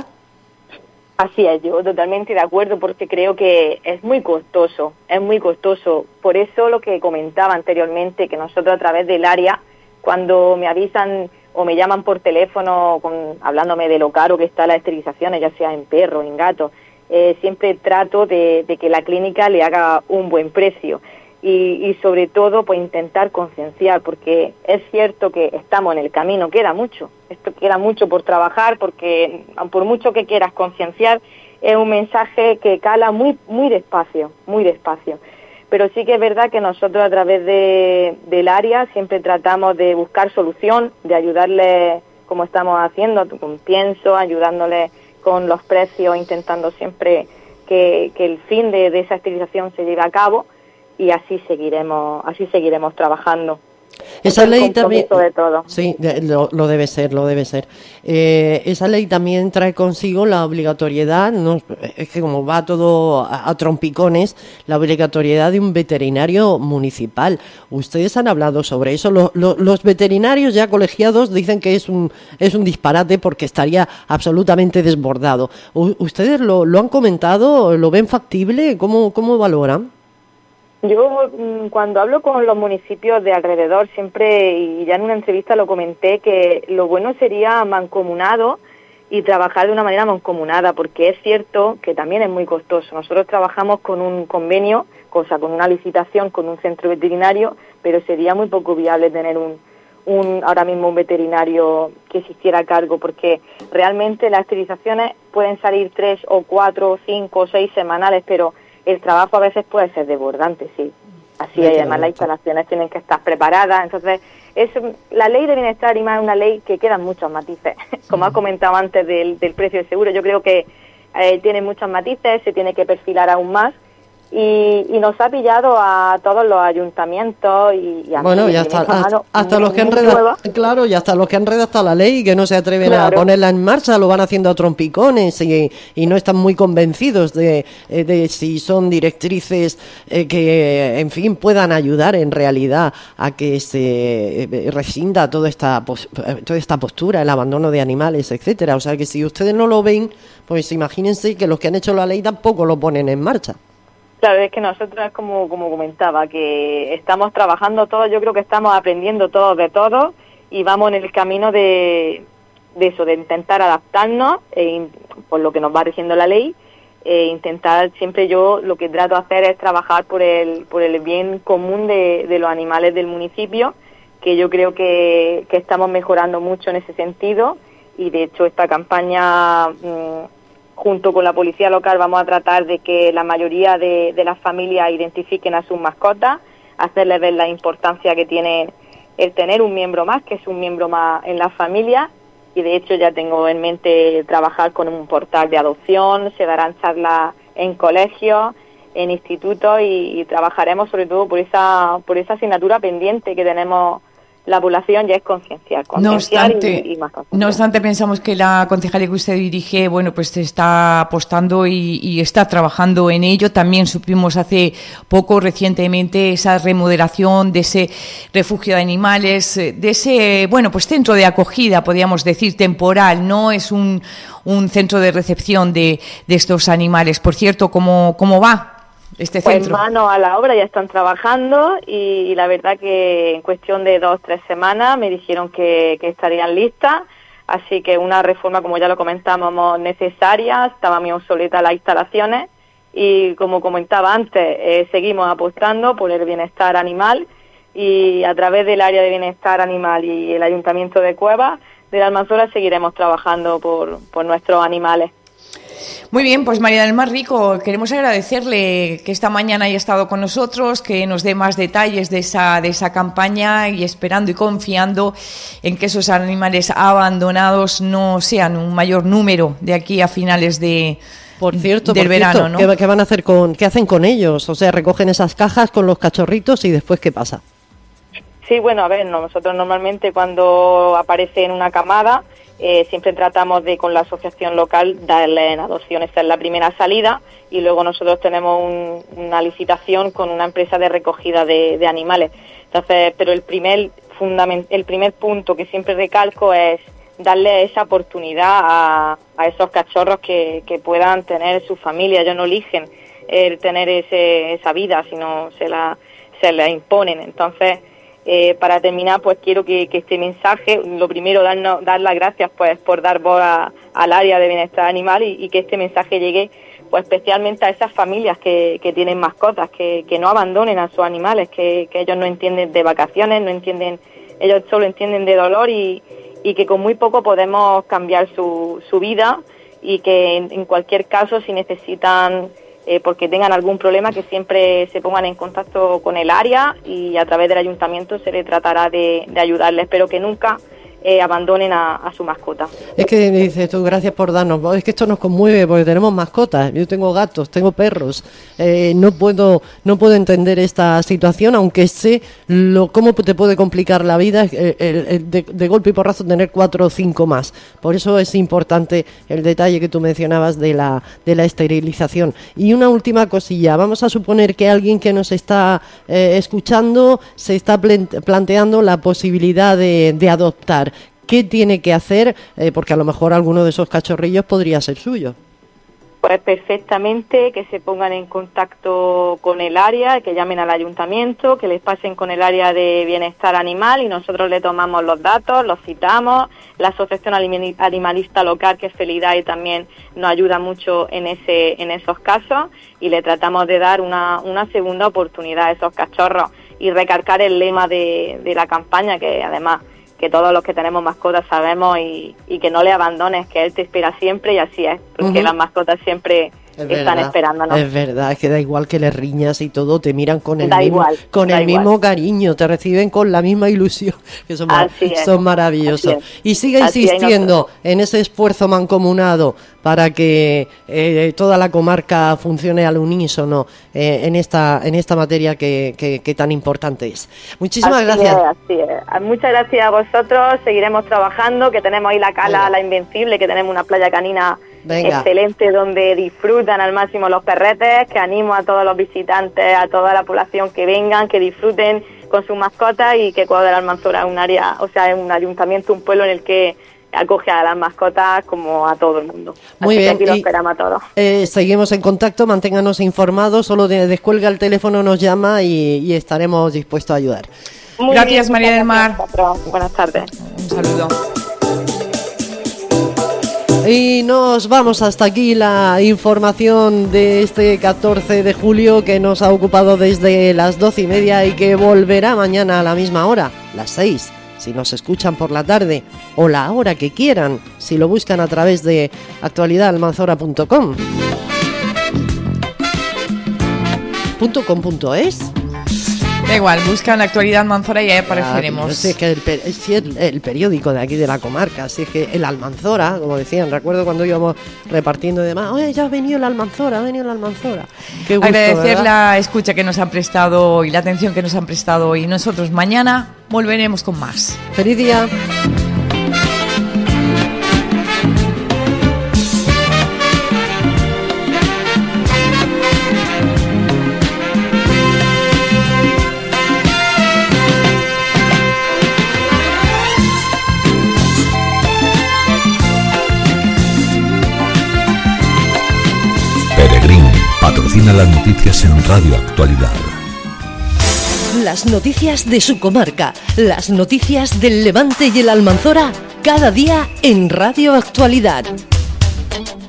R: Así es, yo totalmente de acuerdo porque creo que es muy costoso, es muy costoso. Por eso lo que comentaba anteriormente, que nosotros a través del área, cuando me avisan o me llaman por teléfono con, hablándome de lo caro que está la esterilización, ya sea en perro, en gato, eh, siempre trato de, de que la clínica le haga un buen precio. y, y sobre todo pues intentar concienciar, porque es cierto que estamos en el camino, queda mucho, esto queda mucho por trabajar, porque por mucho que quieras concienciar, es un mensaje que cala muy muy despacio, muy despacio. Pero sí que es verdad que nosotros a través de, del área siempre tratamos de buscar solución, de ayudarles como estamos haciendo, con pienso, ayudándoles con los precios, intentando siempre que, que el fin de, de esa esterilización se lleve a cabo, y así seguiremos, así seguiremos trabajando.
A: Esa
R: es
A: ley también,
R: de todo.
A: sí, de, lo, lo debe ser, lo debe ser. Eh, esa ley también trae consigo la obligatoriedad, no, es que como va todo a, a trompicones, la obligatoriedad de un veterinario municipal. Ustedes han hablado sobre eso. Lo, lo, los veterinarios ya colegiados dicen que es un es un disparate porque estaría absolutamente desbordado. U, ¿Ustedes lo, lo han comentado? ¿Lo ven factible? ¿Cómo, cómo valoran?
R: Yo cuando hablo con los municipios de alrededor siempre, y ya en una entrevista lo comenté, que lo bueno sería mancomunado y trabajar de una manera mancomunada, porque es cierto que también es muy costoso. Nosotros trabajamos con un convenio, cosa con una licitación con un centro veterinario, pero sería muy poco viable tener un, un ahora mismo un veterinario que se hiciera cargo, porque realmente las esterilizaciones pueden salir tres o cuatro o cinco o seis semanales, pero el trabajo a veces puede ser desbordante, sí. Así es, además las instalaciones tienen que estar preparadas. Entonces, es la ley de bienestar animal es una ley que quedan muchos matices. Como ha comentado antes del, del precio del seguro, yo creo que eh, tiene muchos matices, se tiene que perfilar aún más. Y, y nos ha pillado a todos los ayuntamientos y, y a
A: bueno,
R: mí,
A: ya hasta, hasta,
R: mano,
A: hasta los que han redactado, claro, y hasta los que han redactado la ley, que no se atreven claro. a ponerla en marcha, lo van haciendo a trompicones y, y no están muy convencidos de, de si son directrices eh, que, en fin, puedan ayudar en realidad a que se rescinda toda esta toda esta postura, el abandono de animales, etcétera. O sea que si ustedes no lo ven, pues imagínense que los que han hecho la ley tampoco lo ponen en marcha.
R: Claro, es que nosotros, es como, como comentaba, que estamos trabajando todos, yo creo que estamos aprendiendo todos de todos y vamos en el camino de, de eso, de intentar adaptarnos eh, por lo que nos va rigiendo la ley, e intentar, siempre yo lo que trato de hacer es trabajar por el, por el bien común de, de los animales del municipio, que yo creo que, que estamos mejorando mucho en ese sentido, y de hecho esta campaña... Mmm, junto con la policía local vamos a tratar de que la mayoría de, de las familias identifiquen a sus mascotas, hacerles ver la importancia que tiene el tener un miembro más, que es un miembro más en la familia, y de hecho ya tengo en mente trabajar con un portal de adopción, se darán charlas en colegios, en institutos, y, y trabajaremos sobre todo por esa, por esa asignatura pendiente que tenemos la población, ya es concienciar, concienciar
C: no obstante,
R: y, y más cosas.
C: No obstante, pensamos que la concejalía que usted dirige, bueno, pues está apostando y, y está trabajando en ello. También supimos hace poco, recientemente, esa remodelación de ese refugio de animales, de ese, bueno, pues centro de acogida, podríamos decir, temporal, no es un, un centro de recepción de, de estos animales. Por cierto, ¿cómo, cómo va este centro?
R: Pues mano a la obra, ya están trabajando, y, y la verdad que en cuestión de dos, tres semanas me dijeron que, que estarían listas, así que una reforma, como ya lo comentábamos, necesaria, estaban muy obsoletas las instalaciones, y como comentaba antes, eh, seguimos apostando por el bienestar animal, y a través del área de bienestar animal y el Ayuntamiento de Cuevas de la Almanzora seguiremos trabajando por, por nuestros animales.
C: Muy bien, pues María del Mar Rico, queremos agradecerle que esta mañana haya estado con nosotros, que nos dé más detalles de esa de esa campaña, y esperando y confiando en que esos animales abandonados no sean un mayor número de aquí a finales de
A: Por cierto,
C: del
A: por
C: verano,
A: cierto,
C: ¿no?
A: ¿qué, qué van a hacer con, qué hacen con ellos? O sea, recogen esas cajas con los cachorritos y después ¿qué pasa?
R: Sí, bueno, a ver, nosotros normalmente cuando aparece en una camada, eh, siempre tratamos de, con la asociación local, darle en adopción. Esa es la primera salida, y luego nosotros tenemos un, una licitación con una empresa de recogida de, de animales. Entonces, pero el primer fundament, el primer punto que siempre recalco es darle esa oportunidad a, a esos cachorros que, que puedan tener su familia. Ellos no eligen el tener ese, esa vida, sino se la, se la imponen. Entonces, Eh, para terminar, pues quiero que, que este mensaje, lo primero, darnos, dar las gracias pues por dar voz a, al área de bienestar animal, y, y que este mensaje llegue pues especialmente a esas familias que, que tienen mascotas, que, que no abandonen a sus animales, que, que ellos no entienden de vacaciones, no entienden, ellos solo entienden de dolor y, y que con muy poco podemos cambiar su, su vida y que en, en cualquier caso si necesitan, eh, porque tengan algún problema, que siempre se pongan en contacto con el área y a través del ayuntamiento se les tratará de, de ayudarles, pero que nunca Eh, abandonen a, a su mascota.
A: Es que dices tú, gracias por darnos, es que esto nos conmueve porque tenemos mascotas, yo tengo gatos, tengo perros, eh, no puedo no puedo entender esta situación, aunque sé lo cómo te puede complicar la vida el, el, el de, de golpe y porrazo tener cuatro o cinco más. Por eso es importante el detalle que tú mencionabas de la de la esterilización. Y una última cosilla, vamos a suponer que alguien que nos está eh, escuchando se está planteando la posibilidad de, de adoptar. ¿Qué tiene que hacer? Eh, porque a lo mejor alguno de esos cachorrillos podría ser suyo.
R: Pues perfectamente que se pongan en contacto con el área, que llamen al ayuntamiento, que les pasen con el área de bienestar animal y nosotros le tomamos los datos, los citamos. La asociación animalista local, que es Felidae, también nos ayuda mucho en ese en esos casos y le tratamos de dar una, una segunda oportunidad a esos cachorros y recalcar el lema de, de la campaña, que además que todos los que tenemos mascotas sabemos y, y que no le abandones, que él te espera siempre y así es, porque uh-huh. las mascotas siempre es están verdad, esperándonos.
A: Es verdad, es que da igual que le riñas y todo, te miran con el
R: da
A: mismo,
R: igual,
A: con el
R: igual.
A: mismo cariño, te reciben con la misma ilusión, que son, mar- son maravillosos. Y sigue así insistiendo en ese esfuerzo mancomunado para que eh, toda la comarca funcione al unísono eh, en esta en esta materia que, que, que tan importante es. Muchísimas
R: así
A: gracias.
R: Es, así es. Muchas gracias a vosotros, seguiremos trabajando, que tenemos ahí la Cala, Venga. La Invencible, que tenemos una playa canina Venga. excelente donde disfrutan al máximo los perretes, que animo a todos los visitantes, a toda la población que vengan, que disfruten con sus mascotas y que Cuadra de la Almanzora es un área, o sea, es un ayuntamiento, un pueblo en el que acoge a las mascotas como a todo el mundo.
A: Muy
R: Así
A: bien,
R: que aquí lo
A: y,
R: esperamos a todos.
A: Eh, seguimos en contacto, manténganos informados, solo de, descuelga el teléfono, nos llama y, y estaremos dispuestos a ayudar.
R: Muy
C: gracias,
R: bien,
C: María del Mar.
R: Buenas tardes.
C: Un saludo.
A: Y nos vamos hasta aquí la información de este catorce de julio que nos ha ocupado desde las doce y media y que volverá mañana a la misma hora, las seis. Si nos escuchan por la tarde o la hora que quieran, si lo buscan a través de actualidad almanzora punto com. .com.es.
C: Da igual, buscan la actualidad Almanzora y ahí apareceremos.
A: Ah, si es que el, si el, el periódico de aquí de la comarca, si es que el Almanzora, como decían, recuerdo cuando íbamos repartiendo y demás, oye, ya ha venido el Almanzora, ha venido el Almanzora. Qué gusto,
C: agradecer
A: ¿verdad?
C: la escucha que nos han prestado y la atención que nos han prestado y nosotros mañana volveremos con más.
A: ¡Feliz día!
B: Patrocina las noticias en Radio Actualidad.
M: Las noticias de su comarca, las noticias del Levante y el Almanzora, cada día en Radio Actualidad.